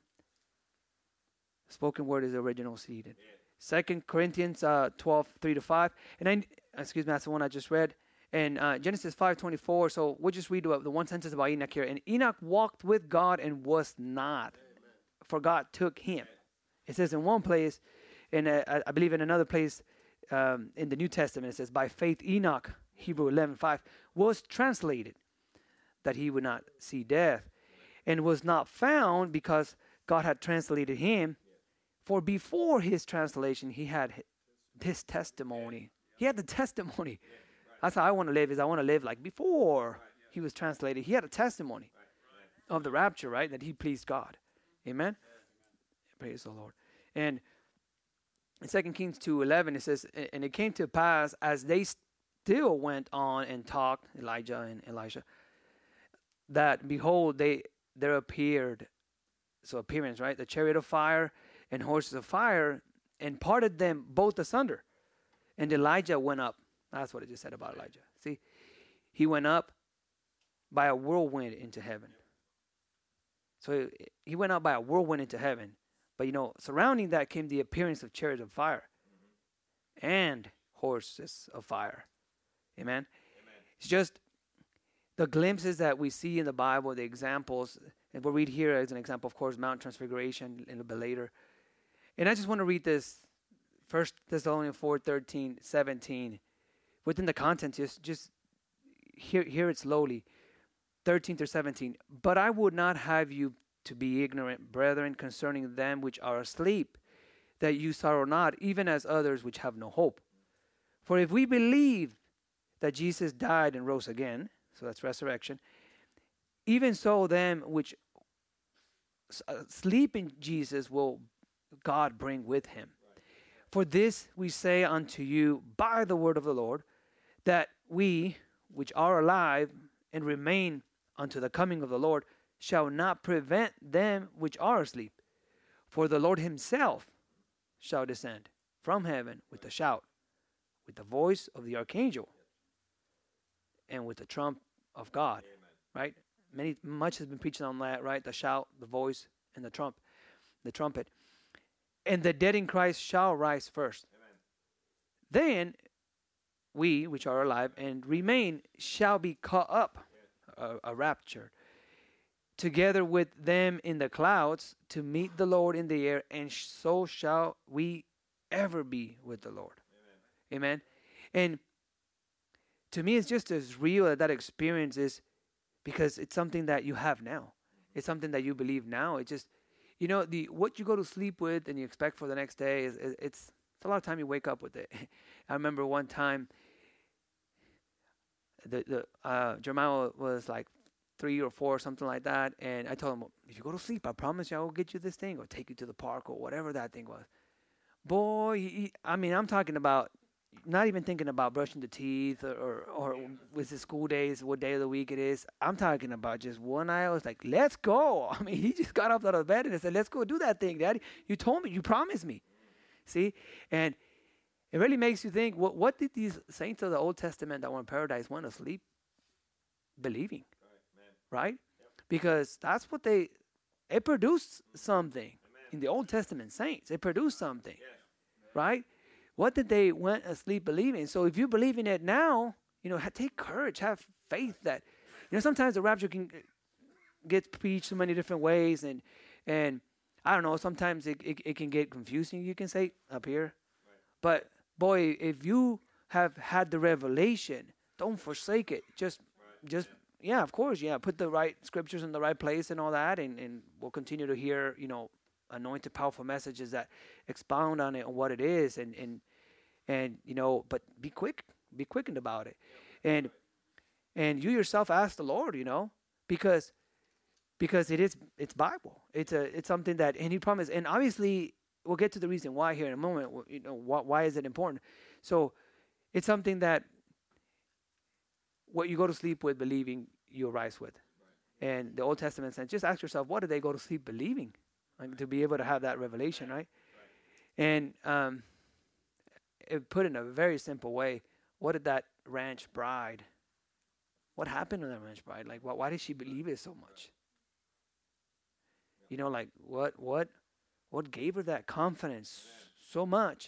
Spoken word is the original seed. 2 Corinthians 12:3-5, and then that's the one I just read. And Genesis 5:24. So we'll just read the one sentence about Enoch here. And Enoch walked with God and was not, for God took him. It says in one place, and I believe in another place in the New Testament, it says, by faith Enoch, Hebrew 11:5, was translated that he would not see death, and was not found because God had translated him. For before his translation, he had this testimony. He had the testimony. That's how I want to live, is I want to live like before he was translated. He had a testimony of the rapture, right? That he pleased God. Amen? Praise the Lord. And in 2 Kings 2:11, it says, and it came to pass as they still went on and talked, Elijah and Elisha, that behold, there appeared, so appearance, right? The chariot of fire and horses of fire, and parted them both asunder. And Elijah went up. That's what it just said about Elijah. See, he went up by a whirlwind into heaven. So he went up by a whirlwind into heaven. But, surrounding that came the appearance of chariots of fire and horses of fire. Amen? It's just the glimpses that we see in the Bible, the examples. And we'll read here as an example, of course, Mount Transfiguration a little bit later. And I just want to read this, 1 Thessalonians 4:13-17. Within the content, just hear it slowly. 13-17. But I would not have you to be ignorant, brethren, concerning them which are asleep, that you sorrow not, even as others which have no hope. For if we believe that Jesus died and rose again, so that's resurrection, even so them which sleep in Jesus will God bring with him. For this we say unto you by the word of the Lord, that we which are alive and remain unto the coming of the Lord shall not prevent them which are asleep. For the Lord himself shall descend from heaven with a shout, with the voice of the archangel, and with the trump of God. Right? Much has been preaching on that, right? The shout, the voice, and the trumpet. And the dead in Christ shall rise first. Amen. Then we, which are alive and remain, shall be caught up, a rapture, together with them in the clouds to meet the Lord in the air, and so shall we ever be with the Lord. Amen. And to me, it's just as real that experience is, because it's something that you have now. It's something that you believe now. It just, what you go to sleep with and you expect for the next day it's a lot of time you wake up with it. I remember one time, Jeremiah was like 3 or 4 or something like that, and I told him, if you go to sleep, I promise you I will get you this thing or take you to the park or whatever that thing was. Boy, I'm talking about not even thinking about brushing the teeth or with the school days, what day of the week it is. I'm talking about just one eye. I was like, let's go. He just got up out of bed and said, let's go do that thing, Daddy. You told me, you promised me. See? And it really makes you think, what did these saints of the Old Testament that were in paradise went to sleep believing? Right? Yep. Because that's what it produced something. Amen. In the Old Testament saints. It produced something. Yes. Right? What did they went asleep believing? So if you believe in it now, take courage, have faith that, sometimes the rapture can get preached so many different ways, and I don't know, sometimes it can get confusing, you can say, up here. Right. But boy, if you have had the revelation, don't forsake it. Just, yeah, of course, yeah, put the right scriptures in the right place and all that, and we'll continue to hear, anointed, powerful messages that expound on it, on what it is, and but be quickened about it, and you yourself ask the Lord, because it's Bible, it's something that, and He promised, and obviously we'll get to the reason why here in a moment. Why is it important? So it's something that what you go to sleep with believing, you arise with, and the Old Testament says, just ask yourself, what did they go to sleep believing? To be able to have that revelation, right? And it put in a very simple way, what did that ranch bride, what happened to that ranch bride? Like, why did she believe it so much? What gave her that confidence so much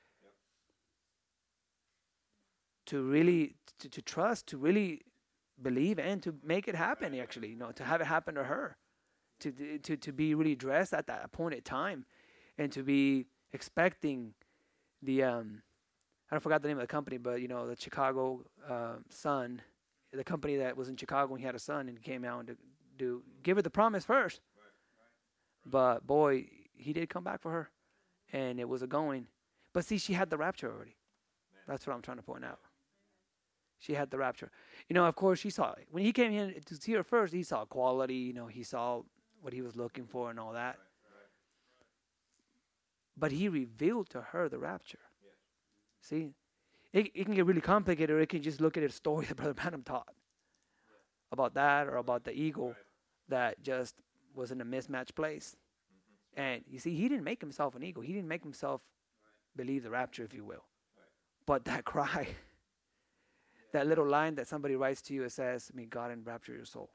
to really to trust, to really believe, and to make it happen? Actually, to have it happen to her. To be really dressed at that appointed time, and to be expecting the I forgot the name of the company, but the Chicago Sun, the company that was in Chicago, and he had a son, and he came out to give her the promise first. Right. But boy, he did come back for her, and it was a going. But see, she had the rapture already. Man. That's what I'm trying to point out. She had the rapture. Of course, she saw it. When he came in to see her first, he saw quality. He saw what he was looking for and all that. Right. But he revealed to her the rapture. Yes. See, it can get really complicated, or it can just look at a story that Brother Branham taught about that, or about the eagle that just was in a mismatched place. Mm-hmm. And you see, he didn't make himself an eagle. He didn't make himself believe the rapture, if you will. Right. But that cry, that little line that somebody writes to you, it says, "May God enrapture your soul."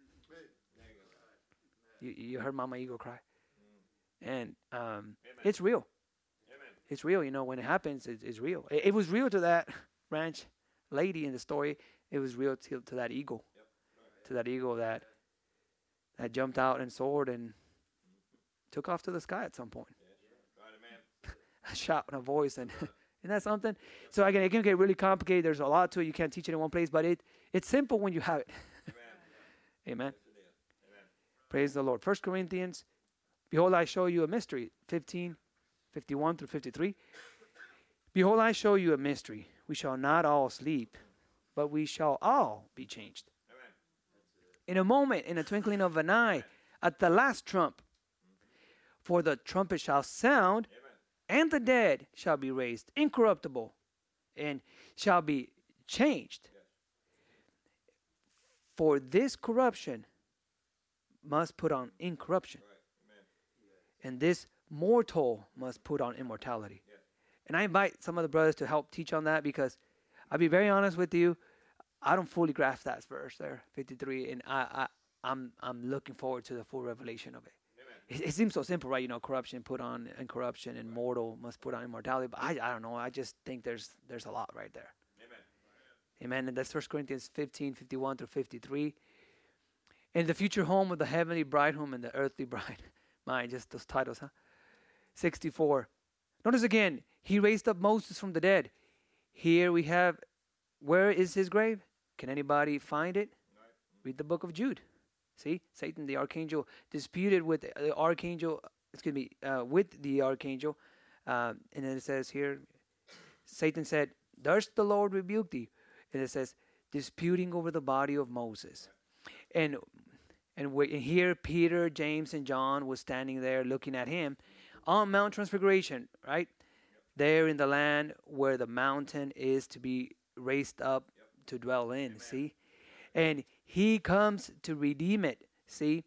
You heard Mama Eagle cry. And it's real. Amen. It's real. When it happens, it's real. It was real to that ranch lady in the story. It was real to that eagle. Yep. Right. To that eagle that jumped out and soared and took off to the sky at some point. Yeah, right, a shout and a voice. And isn't that something? So again, it can get really complicated. There's a lot to it. You can't teach it in one place. But it's simple when you have it. Amen. Amen. Praise the Lord. 1 Corinthians, behold, I show you a mystery. 15, 51 through 53. Behold, I show you a mystery. We shall not all sleep, but we shall all be changed. Amen. In a moment, in a twinkling of an eye, at the last trump. For the trumpet shall sound, and the dead shall be raised incorruptible and shall be changed. For this corruption must put on incorruption, and this mortal must put on immortality. And I invite some of the brothers to help teach on that, because I'll be very honest with you, I don't fully grasp that verse there, 53, and I'm looking forward to the full revelation of it. It seems so simple, right? You know, corruption put on incorruption, and mortal must put on immortality. But I don't know. I just think there's a lot right there. Amen. And that's 1 Corinthians 15, 51 through 53. And the future home of the heavenly bridegroom and the earthly bride. My, just those titles, huh? 64. Notice again, he raised up Moses from the dead. Here we have, where is his grave? Can anybody find it? Read the book of Jude. See, Satan, the archangel, disputed with the archangel, with the archangel. And then it says here, Satan said, "Does the Lord rebuke thee?" And it says, disputing over the body of Moses. And here Peter, James, and John was standing there looking at him on Mount Transfiguration, right? There in the land where the mountain is to be raised up to dwell in, Amen. See? And he comes to redeem it, see?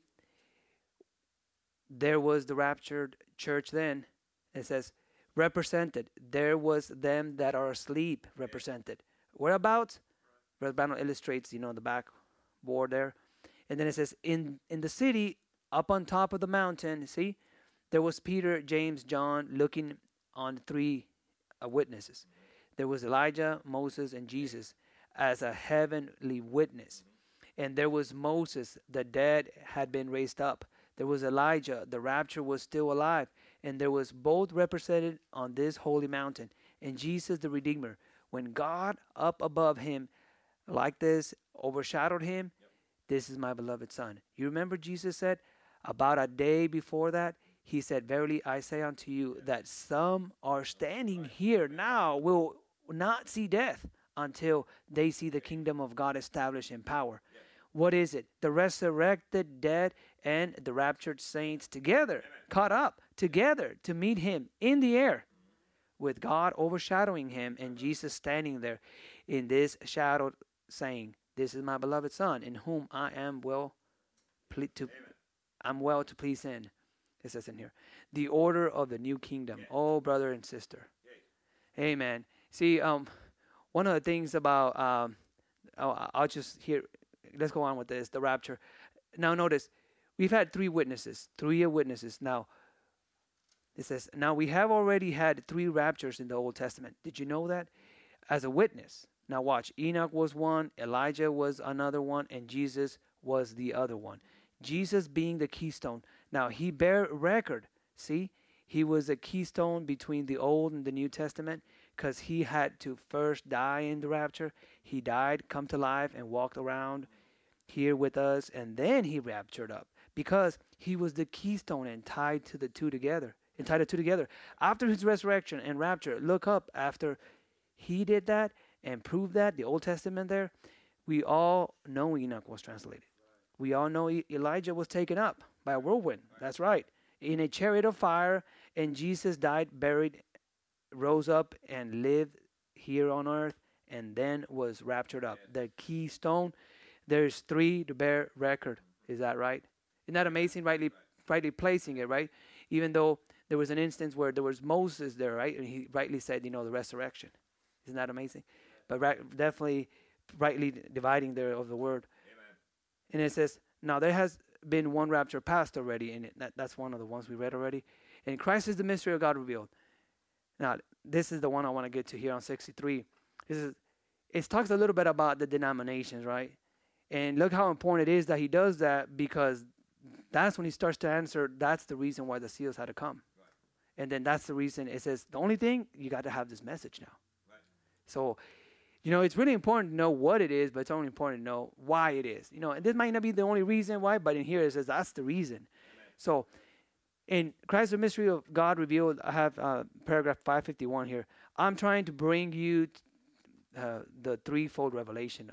There was the raptured church then. It says, represented. There was them that are asleep represented. Whereabouts? Brother Banner illustrates, the backboard there. And then it says, in the city, up on top of the mountain, see? There was Peter, James, John looking on three witnesses. There was Elijah, Moses, and Jesus as a heavenly witness. And there was Moses, the dead had been raised up. There was Elijah, the rapture was still alive. And there was both represented on this holy mountain. And Jesus, the Redeemer, when God up above him like this overshadowed him, this is my beloved Son. You remember Jesus said about a day before that, he said, verily I say unto you that some are standing here now will not see death until they see the kingdom of God established in power. What is it? The resurrected dead and the raptured saints together, caught up together to meet him in the air, with God overshadowing him and Jesus standing there in this shadow saying, this is my beloved Son in whom I am well to please him. It says in here, the order of the new kingdom. Oh, brother and sister. Amen. See, one of the things about, I'll just hear, let's go on with this, the rapture. Now notice, we've had three witnesses. Now, it says, now we have already had 3 raptures in the Old Testament. Did you know that? As a witness. Now watch, Enoch was one, Elijah was another one, and Jesus was the other one. Jesus being the keystone. Now he bear record. See, he was a keystone between the Old and the New Testament, because he had to first die in the rapture. He died, come to life, and walked around here with us, and then he raptured up, because he was the keystone and tied the two together. After his resurrection and rapture, look up after he did that and proved that, the Old Testament there, we all know Enoch was translated. We all know Elijah was taken up by a whirlwind. That's right. In a chariot of fire, and Jesus died, buried, rose up, and lived here on earth, and then was raptured up. The keystone, there's 3 to bear record. Is that right? Isn't that amazing? Rightly placing it, right? Even though there was an instance where there was Moses there, right? And he rightly said, the resurrection. Isn't that amazing? But definitely rightly dividing there of the word. Amen. And it says, now there has been one rapture passed already, and that's one of the ones we read already. And Christ is the mystery of God revealed. Now, this is the one I want to get to here on 63. It talks a little bit about the denominations, right? And look how important it is that he does that, because that's when he starts to answer, that's the reason why the seals had to come. Right. And then that's the reason it says, the only thing, you got to have this message now. Right. So, it's really important to know what it is, but it's only important to know why it is. And this might not be the only reason why, but in here it says that's the reason. Amen. So, in Christ the mystery of God revealed, I have paragraph 551 here. I'm trying to bring you the threefold revelation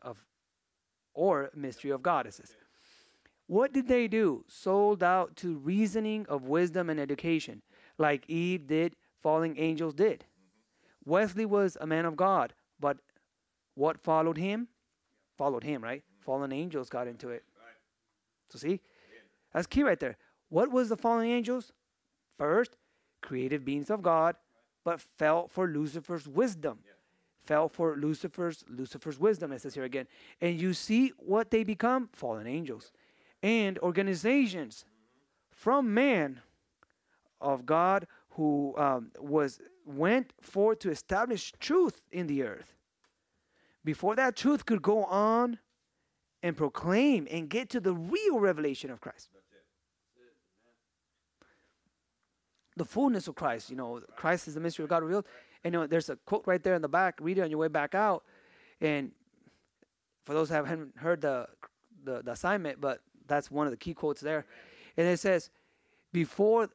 or mystery of God, it says. What did they do? Sold out to reasoning of wisdom and education, like Eve did fallen angels did. Wesley was a man of God, but what followed him? Followed him, right? Fallen angels got into it. So see, that's key right there. What was the fallen angels? First, creative beings of God, but fell for Lucifer's wisdom. Fell for Lucifer's wisdom, it says here again. And you see what they become? Fallen angels. And organizations from man of God who went forth to establish truth in the earth. Before that truth could go on and proclaim and get to the real revelation of Christ. The fullness of Christ, Christ is the mystery of God revealed. And there's a quote right there in the back. Read it on your way back out. And for those who haven't heard the assignment, but that's one of the key quotes there. And it says, the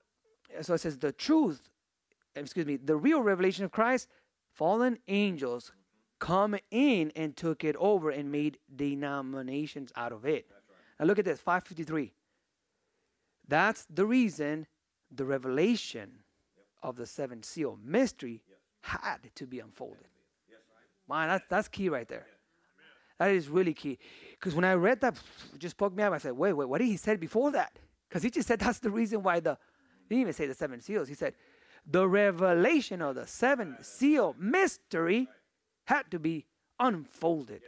real revelation of Christ, fallen angels come in and took it over and made denominations out of it. Now look at this, 553. That's the reason the revelation of the seventh seal mystery had to be unfolded. Man, that's key right there. That is really key. Because when I read that, it just spoke me up. I said, wait, what did he say before that? Because he just said that's the reason why he didn't even say the seven seals. He said the revelation of the seventh seal mystery had to be unfolded.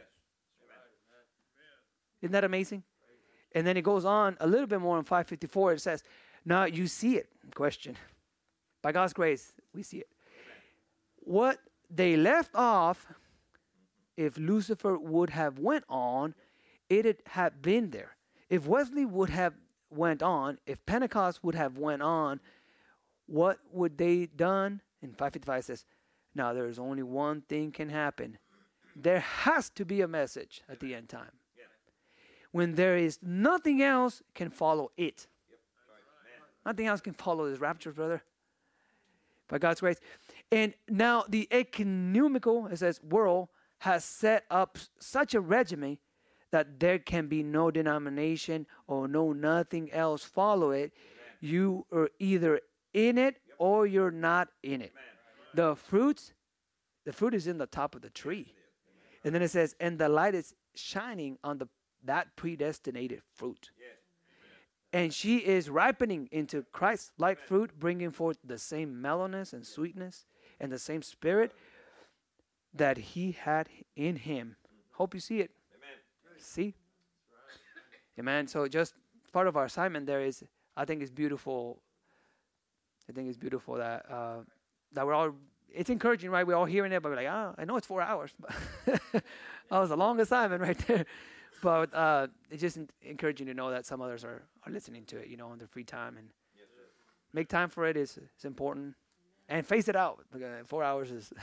Isn't that amazing? And then it goes on a little bit more in 554. It says, now you see it. Question. By God's grace, we see it. What they left off, if Lucifer would have went on, it had been there. If Wesley would have went on, if Pentecost would have went on, what would they done? In 555 it says, now there's only one thing can happen. There has to be a message at the end time. When there is nothing else can follow it. Nothing else can follow this rapture, brother. By God's grace. And now the economical, it says, world has set up such a regimen that there can be no denomination or nothing else follow it. You are either in it or you're not in it. The fruit is in the top of the tree. And then it says, and the light is shining on that predestinated fruit. And she is ripening into Christ-like fruit, bringing forth the same mellowness and sweetness and the same spirit that he had in him. Hope you see it. Amen. See? Amen. So just part of our assignment there is, I think it's beautiful. I think it's beautiful that we're all, it's encouraging, right? We're all hearing it, but we're like, I know it's 4 hours. But that was a long assignment right there. But it's just encouraging to know that some others are listening to it, in their free time. And make time for it is important. And face it out. 4 hours is,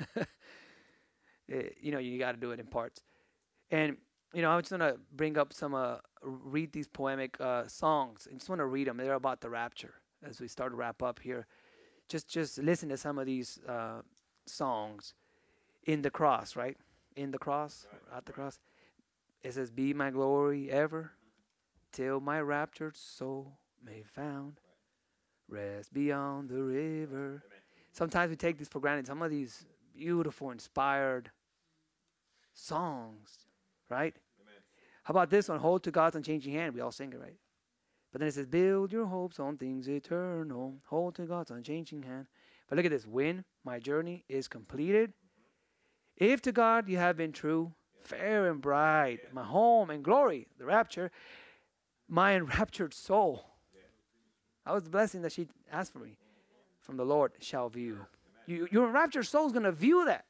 you got to do it in parts. And, I just want to bring up read these poemic songs. I just want to read them. They're about the rapture as we start to wrap up here. Just listen to some of these songs. In the cross, right? In the cross, at the cross. It says, be my glory ever, till my raptured soul may found rest beyond the river. Amen. Sometimes we take this for granted. Some of these beautiful, inspired songs, right? Amen. How about this one? Hold to God's unchanging hand. We all sing it, right? But then it says, build your hopes on things eternal. Hold to God's unchanging hand. But look at this. When my journey is completed, if to God you have been true, fair and bright, my home and glory, the rapture, my enraptured soul. That was the blessing that she asked for me from the Lord shall view. Your enraptured soul is going to view that.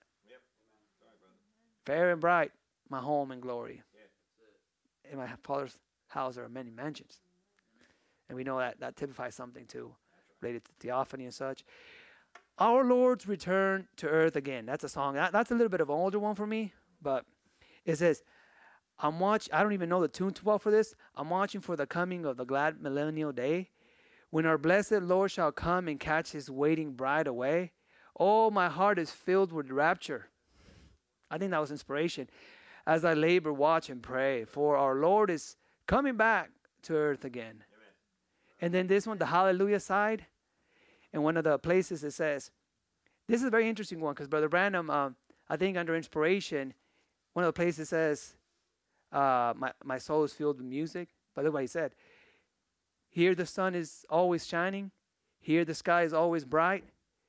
Fair and bright, my home and glory. In my Father's house there are many mansions. And we know that typifies something too, related to theophany and such. Our Lord's return to earth again. That's a song. That's a little bit of an older one for me, but it says, I don't even know the tune too well for this. I'm watching for the coming of the glad millennial day, when our blessed Lord shall come and catch his waiting bride away. Oh, my heart is filled with rapture. I think that was inspiration. As I labor, watch, and pray, for our Lord is coming back to earth again. Amen. And then this one, the hallelujah side. In one of the places it says, This is a very interesting one because Brother Branham, I think under inspiration, one of the places says, my soul is filled with music. But look what he said. Here the sun is always shining. Here the sky is always bright.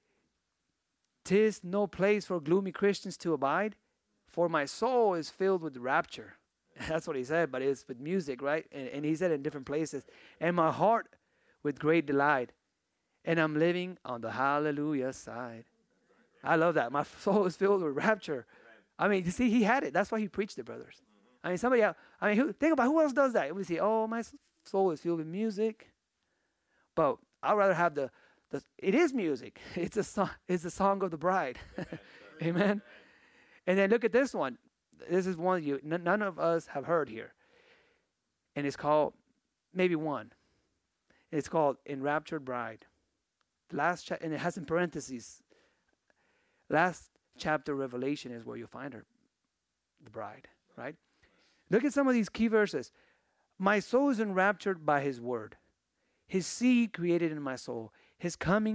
'Tis no place for gloomy Christians to abide, for my soul is filled with rapture. That's what he said, but it's with music, right? And he said it in different places. And my heart with great delight. And I'm living on the hallelujah side. I love that. My soul is filled with rapture. I mean, you see, he had it. That's why he preached it, brothers. I mean, somebody else. I mean, think about who else does that. We say, oh, my soul is filled with music. But I'd rather have the it is music. It's a song. It's the song of the bride. Amen. And then look at this one. This is one none of us have heard here. And it's called, maybe one. It's called Enraptured Bride. And it has in parentheses, last chapter Revelation is where you'll find her, the bride, right? Look at some of these key verses. My soul is enraptured by his word. His seed created in my soul. The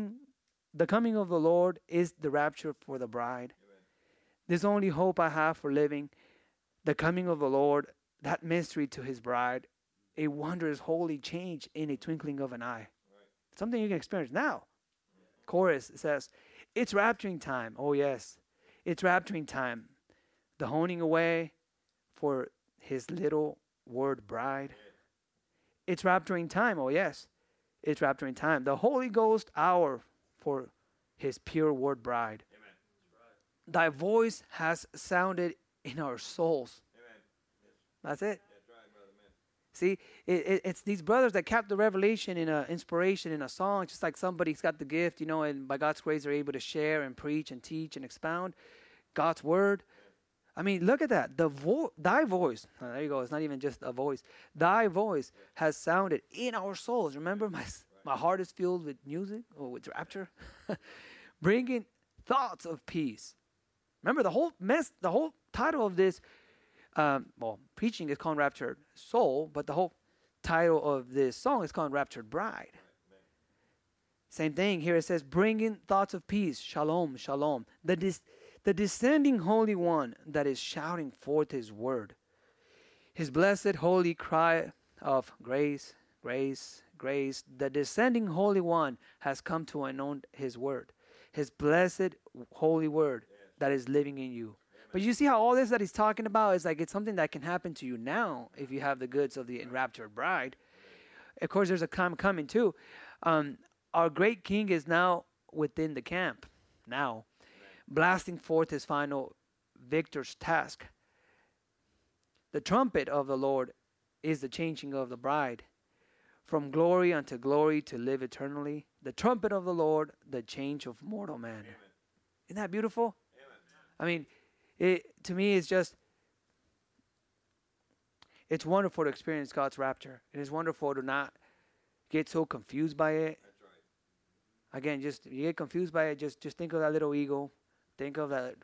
coming of the Lord is the rapture for the bride. Amen. This only hope I have for living. The coming of the Lord, that mystery to his bride, a wondrous holy change in a twinkling of an eye. Right. Something you can experience now. Chorus says, it's rapturing time. Oh, yes. It's rapturing time. The honing away for his little word bride. It's rapturing time. Oh, yes. It's rapturing time. The Holy Ghost hour for his pure word bride. Amen. Thy voice has sounded in our souls. Amen. That's it. That's right, brother, man. See, it's these brothers that kept the revelation in an inspiration in a song, just like somebody's got the gift, and by God's grace they're able to share and preach and teach and expound God's word. I mean, look at that. Thy voice. Oh, there you go. It's not even just a voice. Thy voice has sounded in our souls. Remember, my heart is filled with music or with rapture, bringing thoughts of peace. Remember, the whole title of this, preaching is called Raptured Soul, but the whole title of this song is called Raptured Bride. Same thing here. It says, bringing thoughts of peace. Shalom, shalom. The descending Holy One that is shouting forth his word. His blessed holy cry of grace, grace, grace. The descending Holy One has come to anoint his word. His blessed holy word that is living in you. But you see how all this that he's talking about is like it's something that can happen to you now if you have the goods of the enraptured bride. Of course, there's a time coming too. Our great King is now within the camp. Now. Blasting forth his final victor's task. The trumpet of the Lord is the changing of the bride. From glory unto glory to live eternally. The trumpet of the Lord, the change of mortal man. Amen. Isn't that beautiful? Amen. I mean, to me, it's wonderful to experience God's rapture. It is wonderful to not get so confused by it. That's right. Again, you get confused by it, just think of that little eagle. Think of that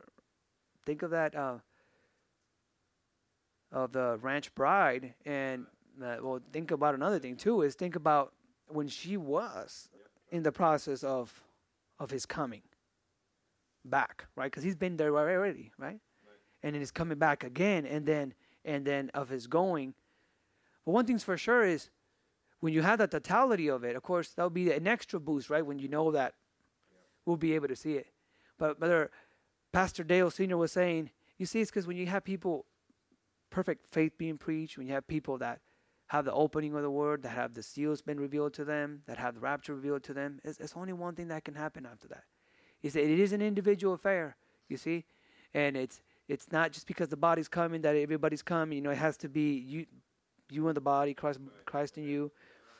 of the ranch bride, and think about another thing too. Is think about when she was in the process of his coming back, right? Because he's been there already, right? And then he's coming back again, and then of his going. But one thing's for sure is when you have the totality of it, of course, that'll be an extra boost, right? When you know that we'll be able to see it. But Brother Pastor Dale Sr. was saying, you see, it's because when you have people, perfect faith being preached, when you have people that have the opening of the word, that have the seals been revealed to them, that have the rapture revealed to them, it's only one thing that can happen after that. You see, it is an individual affair, you see, and it's not just because the body's coming that everybody's coming. It has to be you and the body, Christ in you.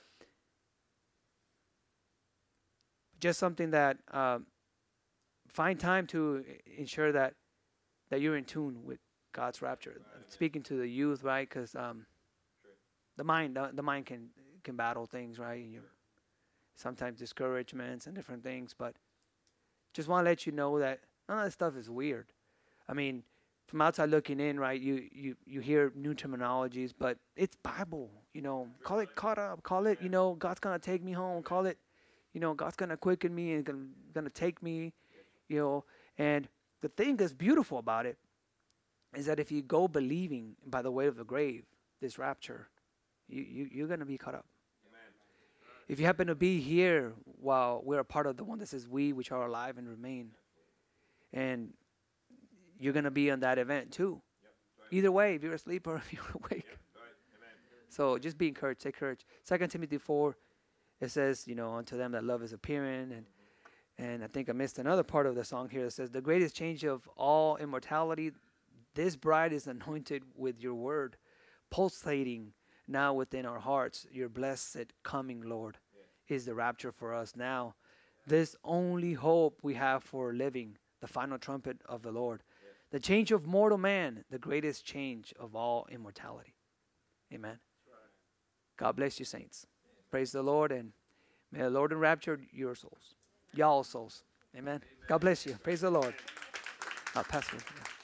Just something that find time to ensure that you're in tune with God's rapture. Right. Speaking to the youth, right? Because the mind can battle things, right? Sometimes discouragements and different things, but just want to let you know that none of that stuff is weird. I mean, from outside looking in, right? You hear new terminologies, but it's Bible. Call it caught up. Call it, God's gonna take me home. Call it, God's gonna quicken me and gonna take me. you know. And the thing that's beautiful about it is that if you go believing by the way of the grave, this rapture, you're going to be caught up. If you happen to be here while we're a part of the one that says we which are alive and remain, and you're going to be on that event too. Either way, if you're asleep or if you're awake. So just be encouraged. Take courage. 2 Timothy 4, it says, you know, unto them that love is appearing. And I think I missed another part of the song here that says, the greatest change of all immortality, this bride is anointed with your word, pulsating now within our hearts. Your blessed coming, Lord, is the rapture for us now. This only hope we have for living, the final trumpet of the Lord. The change of mortal man, the greatest change of all immortality. Amen. God bless you, saints. Praise the Lord, and may the Lord enrapture your souls, y'all's souls. Amen. God bless you. Praise the Lord. Pastor.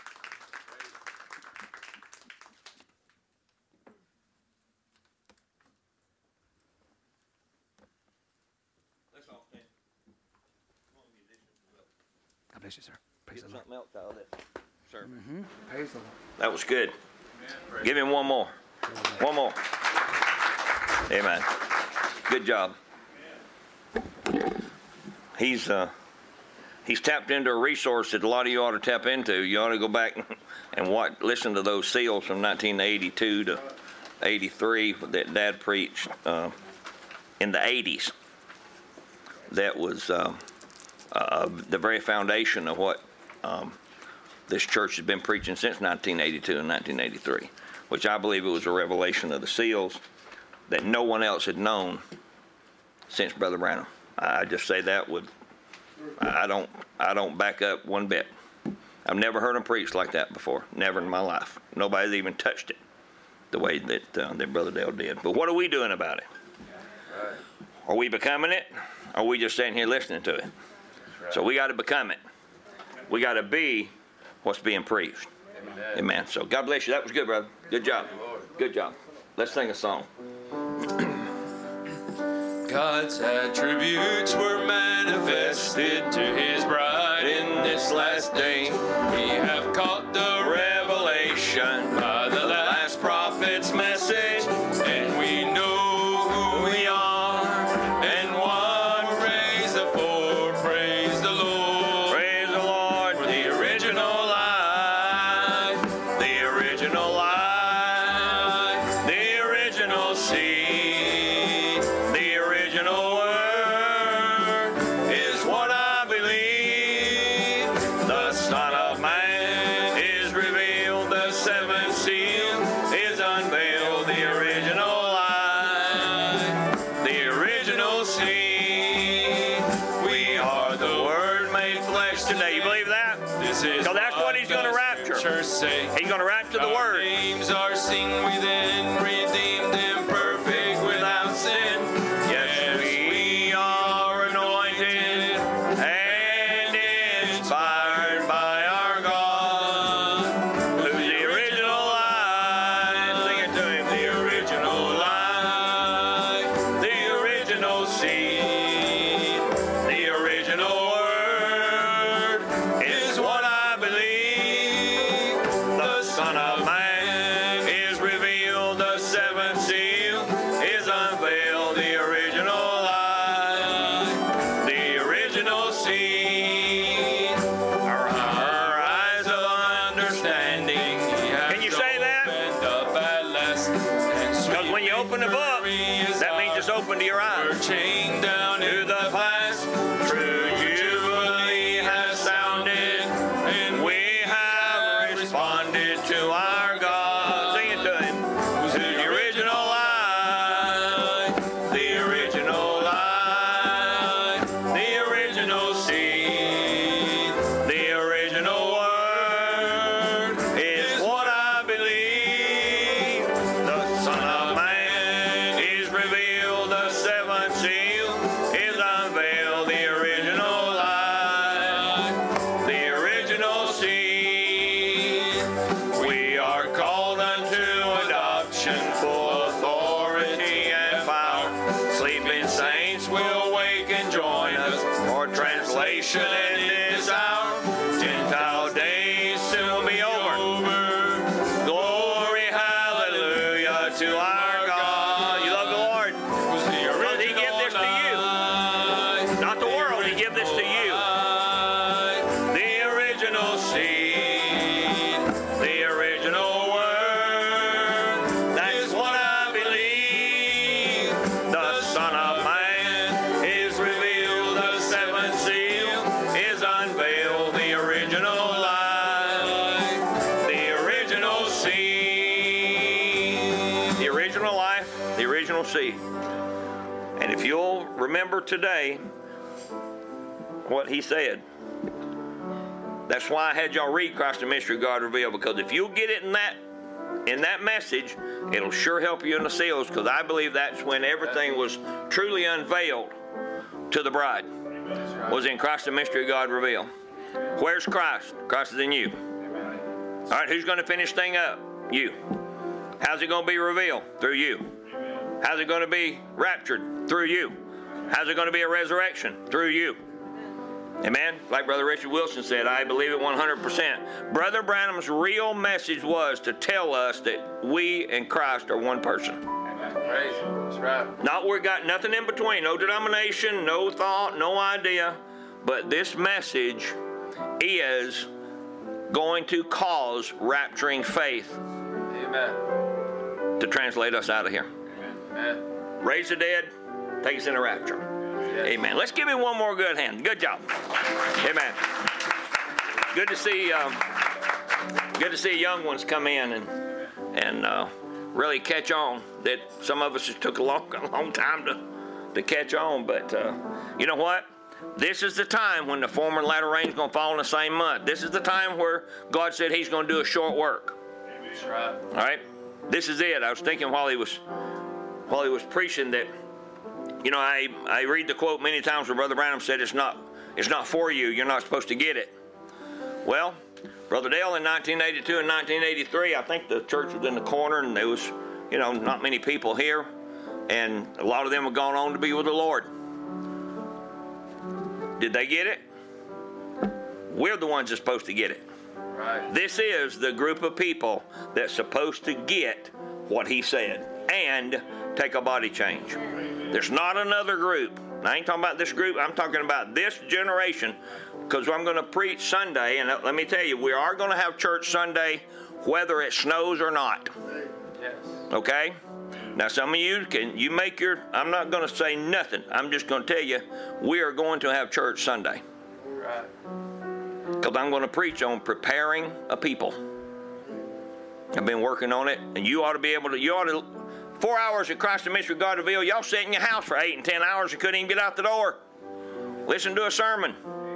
God bless you, sir. Praise the Lord. Something else out of it, sir. Praise the Lord. That was good. Give him one more. One more. Amen. Good job. He's tapped into a resource that a lot of you ought to tap into. You ought to go back and listen to those seals from 1982 to 83 that Dad preached in the 80s. That was the very foundation of what this church has been preaching since 1982 and 1983, which I believe it was a revelation of the seals that no one else had known since Brother Branham. I just say that with, I don't back up one bit. I've never heard him preach like that before, never in my life. Nobody's even touched it the way that Brother Dale did. But what are we doing about it? Are we becoming it? Or are we just sitting here listening to it? So we got to become it. We got to be what's being preached. Amen. So God bless you. That was good, brother. Good job. Good job. Let's sing a song. God's attributes were manifested to his bride in this last day. We have caught the revelation by the last prophet's message, and we know who we are and what we're raised up for. Praise the Lord. Praise the Lord. For the original life, the original life, the original seed, the original word is what I believe. The Son of Man is revealed, the seventh seal is unveiled, the original life, the original seed. We are the Word made flesh today. You believe that? This is So that's what he's going to the rapture. Scriptures say. He's going to rapture the Our Word. names are seen within, redeemed and perfect without sin. Yes, we are anointed and inspired by our God, who's the original life. Sing it to him. The original life, the original seed, the original word is what I believe. The Son of Man is revealed, the seventh seal is unveiled, the original life, the original seed. Our eyes of understanding he has Can you say that? opened up at last. Because when you open the book, that means it's open to your We're eyes. chained down in the past. True jubilee has sounded, and we have responded to our God. Sing it to him. Who's the original life, the original life, the original seed, the original word is what I believe. The Son of Man is revealed, the seventh seal is unveiled, the original life, the original seed. We are called unto adoption, full authority and power. Sleeping saints will wake and join us for translation in this hour. see. And if you'll remember today what he said, that's why I had y'all read Christ the Mystery of God Revealed, because if you'll get it in that message, it'll sure help you in the seals, because I believe that's when everything was truly unveiled to the bride, was in Christ the Mystery of God Revealed. Where's Christ? Christ is in you. All right, who's going to finish thing up? You. How's it going to be revealed? Through you. How's it going to be raptured? Through you. How's it going to be a resurrection? Through you. Amen? Like Brother Richard Wilson said, I believe it 100%. Brother Branham's real message was to tell us that we and Christ are one person. Amen. Praise Him. That's right. Not we got nothing in between, no denomination, no thought, no idea. But this message is going to cause rapturing faith. Amen. To translate us out of here. Amen. Raise the dead, take us in a rapture. Yes. Amen. Let's give him one more good hand. Good job. Amen. Good to see young ones come in and really catch on. That some of us just took a long time to catch on. But you know what? This is the time when the former and latter rain is going to fall in the same month. This is the time where God said He's going to do a short work. That's right. All right. This is it. I was thinking while he was preaching that, you know, I read the quote many times where Brother Branham said it's not for you. You're not supposed to get it. Well, Brother Dale in 1982 and 1983, I think the church was in the corner and there was, you know, not many people here, and a lot of them have gone on to be with the Lord. Did they get it? We're the ones that's supposed to get it. Right. This is the group of people that's supposed to get what he said and take a body change. There's not another group. I ain't talking about this group. I'm talking about this generation, because I'm going to preach Sunday, and let me tell you, we are going to have church Sunday whether it snows or not. Yes. Okay? Now, some of you, I'm not going to say nothing. I'm just going to tell you, we are going to have church Sunday. Right. Because I'm going to preach on preparing a people. I've been working on it, and you ought to, 4 hours at Christ the Mystery of God Revealed, y'all sit in your house for 8 and 10 hours and couldn't even get out the door. Listen to a sermon.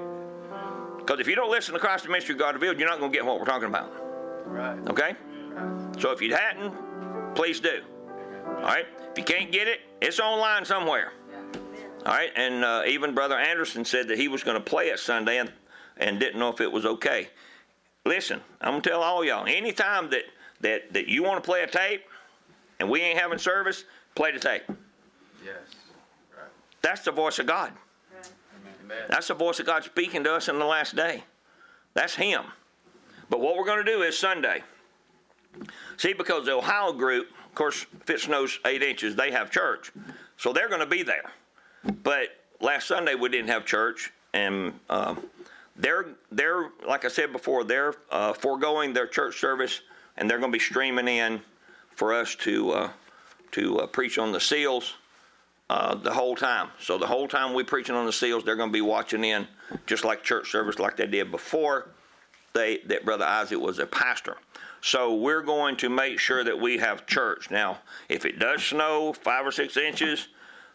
Because if you don't listen to Christ the Mystery of God Revealed, you're not going to get what we're talking about. Right. Okay? Right. So if you hadn't, please do. All right? If you can't get it, it's online somewhere. All right? And even Brother Anderson said that he was going to play it Sunday and didn't know if it was okay. Listen, I'm going to tell all y'all, anytime that you want to play a tape and we ain't having service, play the tape. Yes. Right. That's the voice of God. Amen. That's the voice of God speaking to us in the last day. That's Him. But what we're going to do is Sunday. See, because the Ohio group, of course, if it snows 8 inches, they have church. So they're going to be there. But last Sunday we didn't have church, and they're like I said before, they're foregoing their church service, and they're going to be streaming in for us to preach on the seals the whole time. So the whole time we preaching on the seals, they're going to be watching in, just like church service, like they did before that Brother Isaac was a pastor. So we're going to make sure that we have church. Now, if it does snow 5 or 6 inches,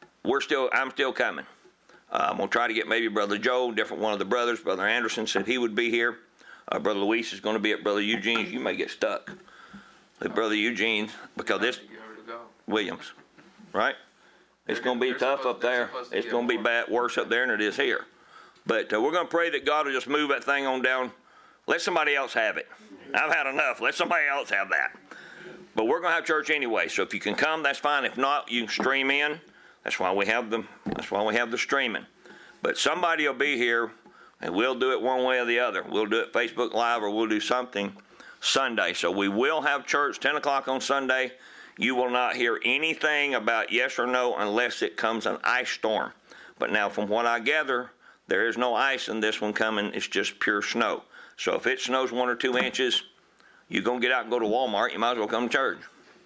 I'm still coming. I'm going to try to get maybe Brother Joe, different one of the brothers. Brother Anderson said he would be here. Brother Luis is going to be at Brother Eugene's. You may get stuck with Brother Eugene's because this Williams, right? It's going to be tough up there. It's going to be bad, worse up there than it is here. But we're going to pray that God will just move that thing on down. Let somebody else have it. I've had enough. Let somebody else have that. But we're going to have church anyway. So if you can come, that's fine. If not, you can stream in. That's why we have the streaming. But somebody will be here, and we'll do it one way or the other. We'll do it Facebook Live, or we'll do something Sunday. So we will have church 10 o'clock on Sunday. You will not hear anything about yes or no unless it comes an ice storm. But now, from what I gather, there is no ice in this one coming. It's just pure snow. So if it snows 1 or 2 inches, you're going to get out and go to Walmart. You might as well come to church.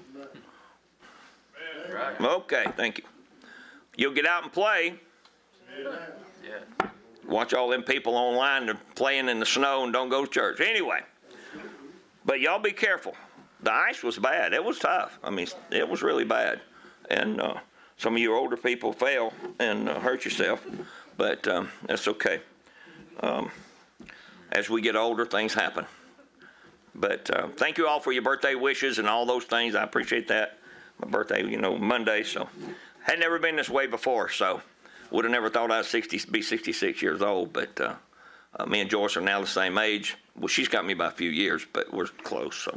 Right. Okay, thank you. You'll get out and play. Yeah. Watch all them people online. They're playing in the snow and don't go to church. Anyway, but y'all be careful. The ice was bad. It was tough. I mean, it was really bad. and some of you older people fell and hurt yourself, but that's okay. As we get older, things happen. But thank you all for your birthday wishes and all those things. I appreciate that. My birthday, Monday, so had never been this way before, so would have never thought I'd be 66 years old, but me and Joyce are now the same age. Well, she's got me by a few years, but we're close, so.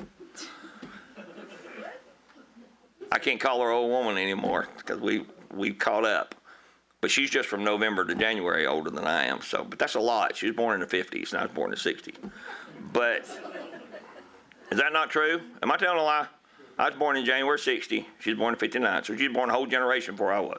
I can't call her old woman anymore because we caught up. But she's just from November to January older than I am, so, but that's a lot. She was born in the 50s, and I was born in the 60s. But is that not true? Am I telling a lie? I was born in January 60. She was born in 59, so she was born a whole generation before I was.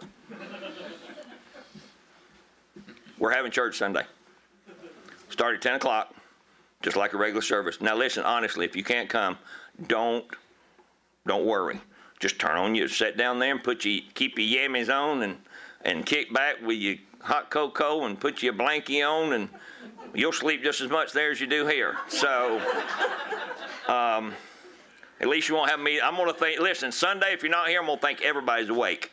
We're having church Sunday. Start at 10 o'clock, just like a regular service. Now listen, honestly, if you can't come, don't worry. Just turn on your, sit down there and keep your yammies on and kick back with your hot cocoa and put your blankie on, and you'll sleep just as much there as you do here. So, at least you won't have me. I'm going to think, listen, Sunday, if you're not here, I'm going to think everybody's awake.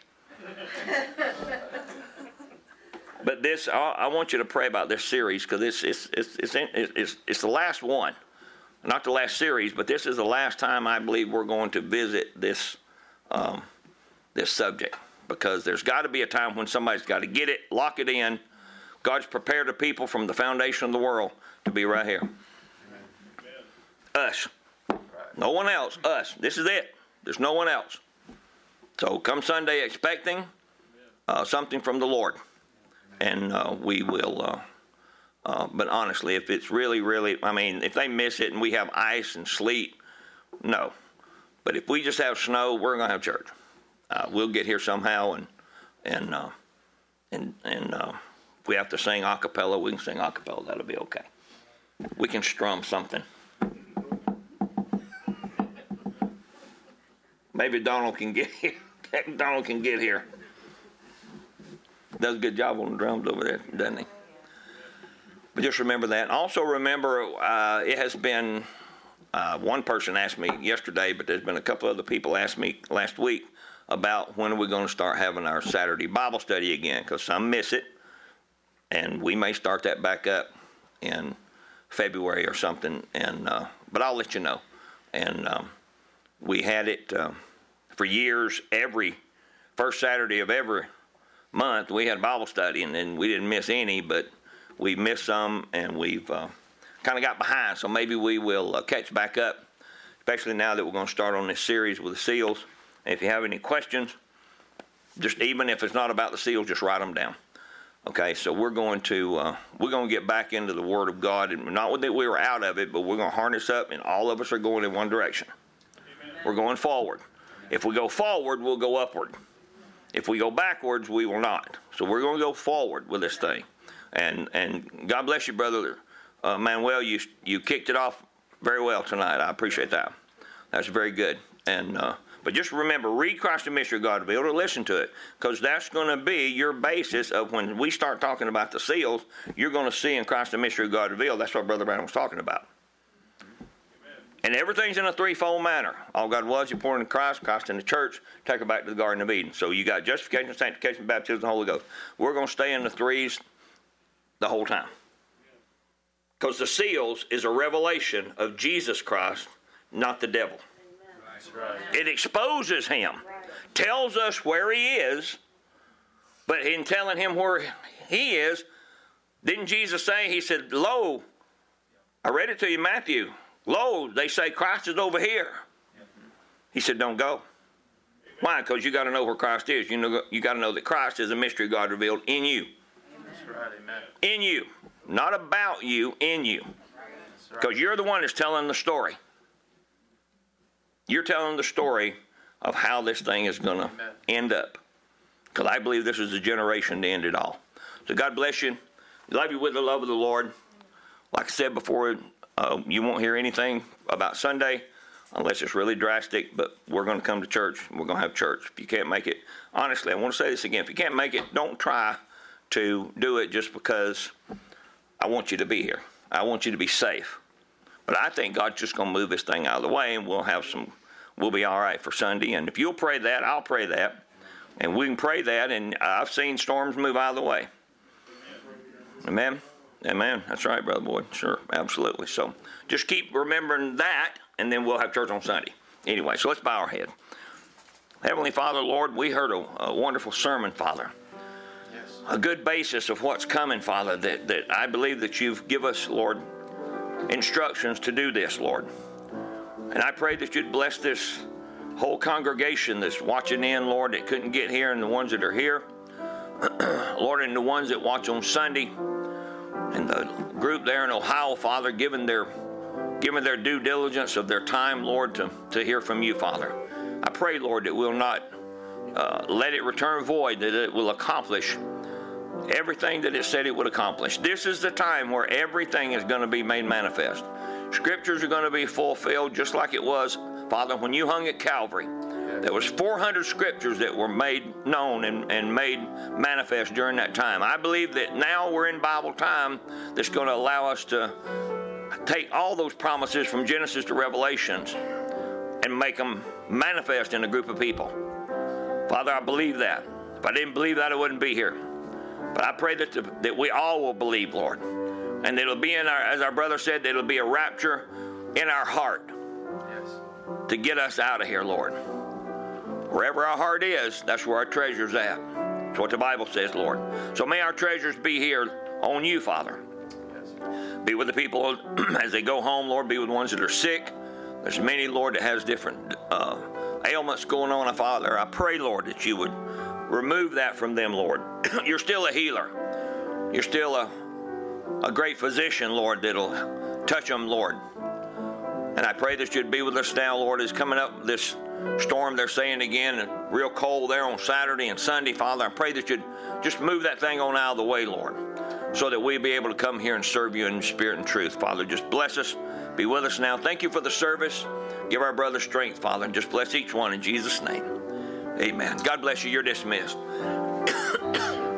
But this, I want you to pray about this series because it's the last one. Not the last series, but this is the last time I believe we're going to visit this subject, because there's got to be a time when somebody's got to get it, lock it in. God's prepared a people from the foundation of the world to be right here. Us. No one else. Us. This is it. There's no one else. So come Sunday expecting something from the Lord. And we will, but honestly, if it's really, if they miss it and we have ice and sleet, no. But if we just have snow, we're going to have church. We'll get here somehow, and if we have to sing a cappella, we can sing a cappella. That'll be okay. We can strum something. Maybe Donald can get here. Donald can get here. Does a good job on the drums over there, doesn't he? But just remember that. Also remember, it has been, one person asked me yesterday, but there's been a couple other people asked me last week about when are we going to start having our Saturday Bible study again, because some miss it, and we may start that back up in February or something, and but I'll let you know. And we had it for years, every first Saturday of every month we had Bible study, and then we didn't miss any, but we missed some, and we've kind of got behind, so maybe we will catch back up, especially now that we're going to start on this series with the seals. And if you have any questions, just even if it's not about the seals, just write them down. Okay, so we're going to get back into the Word of God, and not that we were out of it, but we're going to harness up, and all of us are going in one direction. Amen. We're going forward. If we go forward, we'll go upward. If we go backwards, we will not. So we're going to go forward with this thing. And God bless you, Brother Manuel. You kicked it off very well tonight. I appreciate that. That's very good. And but just remember, read Christ the Mystery of God to be able to listen to it, because that's going to be your basis of when we start talking about the seals. You're going to see in Christ the Mystery of God revealed. That's what Brother Branham was talking about. And everything's in a threefold manner. All God was, you poured in Christ, Christ in the church, take her back to the Garden of Eden. So you got justification, sanctification, baptism, the Holy Ghost. We're going to stay in the threes the whole time. Because the seals is a revelation of Jesus Christ, not the devil. That's right. It exposes him, tells us where he is, but in telling him where he is, didn't Jesus say, he said, lo, I read it to you, Matthew, lo, they say Christ is over here. He said, don't go. Why? Because you got to know where Christ is. You got to know that Christ is a mystery of God revealed in you. That's right, amen. In you. Not about you, in you. Because you're the one that's telling the story. You're telling the story of how this thing is going to end up. Because I believe this is the generation to end it all. So God bless you. Love you with the love of the Lord. Like I said before, you won't hear anything about Sunday unless it's really drastic, but we're going to come to church. We're going to have church. If you can't make it, honestly, I want to say this again. If you can't make it, don't try to do it just because I want you to be here. I want you to be safe. But I think God's just going to move this thing out of the way, and we'll be all right for Sunday. And if you'll pray that, I'll pray that. And we can pray that, and I've seen storms move out of the way. Amen? Amen. That's right, Brother Boyd. Sure, absolutely. So just keep remembering that, and then we'll have church on Sunday. Anyway, so let's bow our head. Heavenly Father, Lord, we heard a wonderful sermon, Father. Yes. A good basis of what's coming, Father, that I believe that you've given us, Lord, instructions to do this, Lord. And I pray that you'd bless this whole congregation that's watching in, Lord, that couldn't get here, and the ones that are here. Lord, and the ones that watch on Sunday, and the group there in Ohio, Father, giving their due diligence of their time, Lord, to hear from you, Father. I pray, Lord, that we'll not let it return void, that it will accomplish everything that it said it would accomplish. This is the time where everything is going to be made manifest. Scriptures are going to be fulfilled just like it was, Father, when you hung at Calvary. There was 400 scriptures that were made known and made manifest during that time. I believe that now we're in Bible time that's going to allow us to take all those promises from Genesis to Revelations and make them manifest in a group of people. Father, I believe that. If I didn't believe that, I wouldn't be here. But I pray that we all will believe, Lord. And it'll be as our brother said, it'll be a rapture in our heart to get us out of here, Lord. Wherever our heart is, that's where our treasure's at. That's what the Bible says, Lord. So may our treasures be here on you, Father. Be with the people as they go home, Lord. Be with the ones that are sick. There's many, Lord, that has different ailments going on, Father. I pray, Lord, that you would remove that from them, Lord. You're still a healer. You're still a great physician, Lord, that'll touch them, Lord. And I pray that you'd be with us now, Lord, as coming up this storm, they're saying again, real cold there on Saturday and Sunday, Father. I pray that you'd just move that thing on out of the way, Lord, so that we'll be able to come here and serve you in spirit and truth. Father, just bless us. Be with us now. Thank you for the service. Give our brother strength, Father, and just bless each one in Jesus' name. Amen. God bless you. You're dismissed.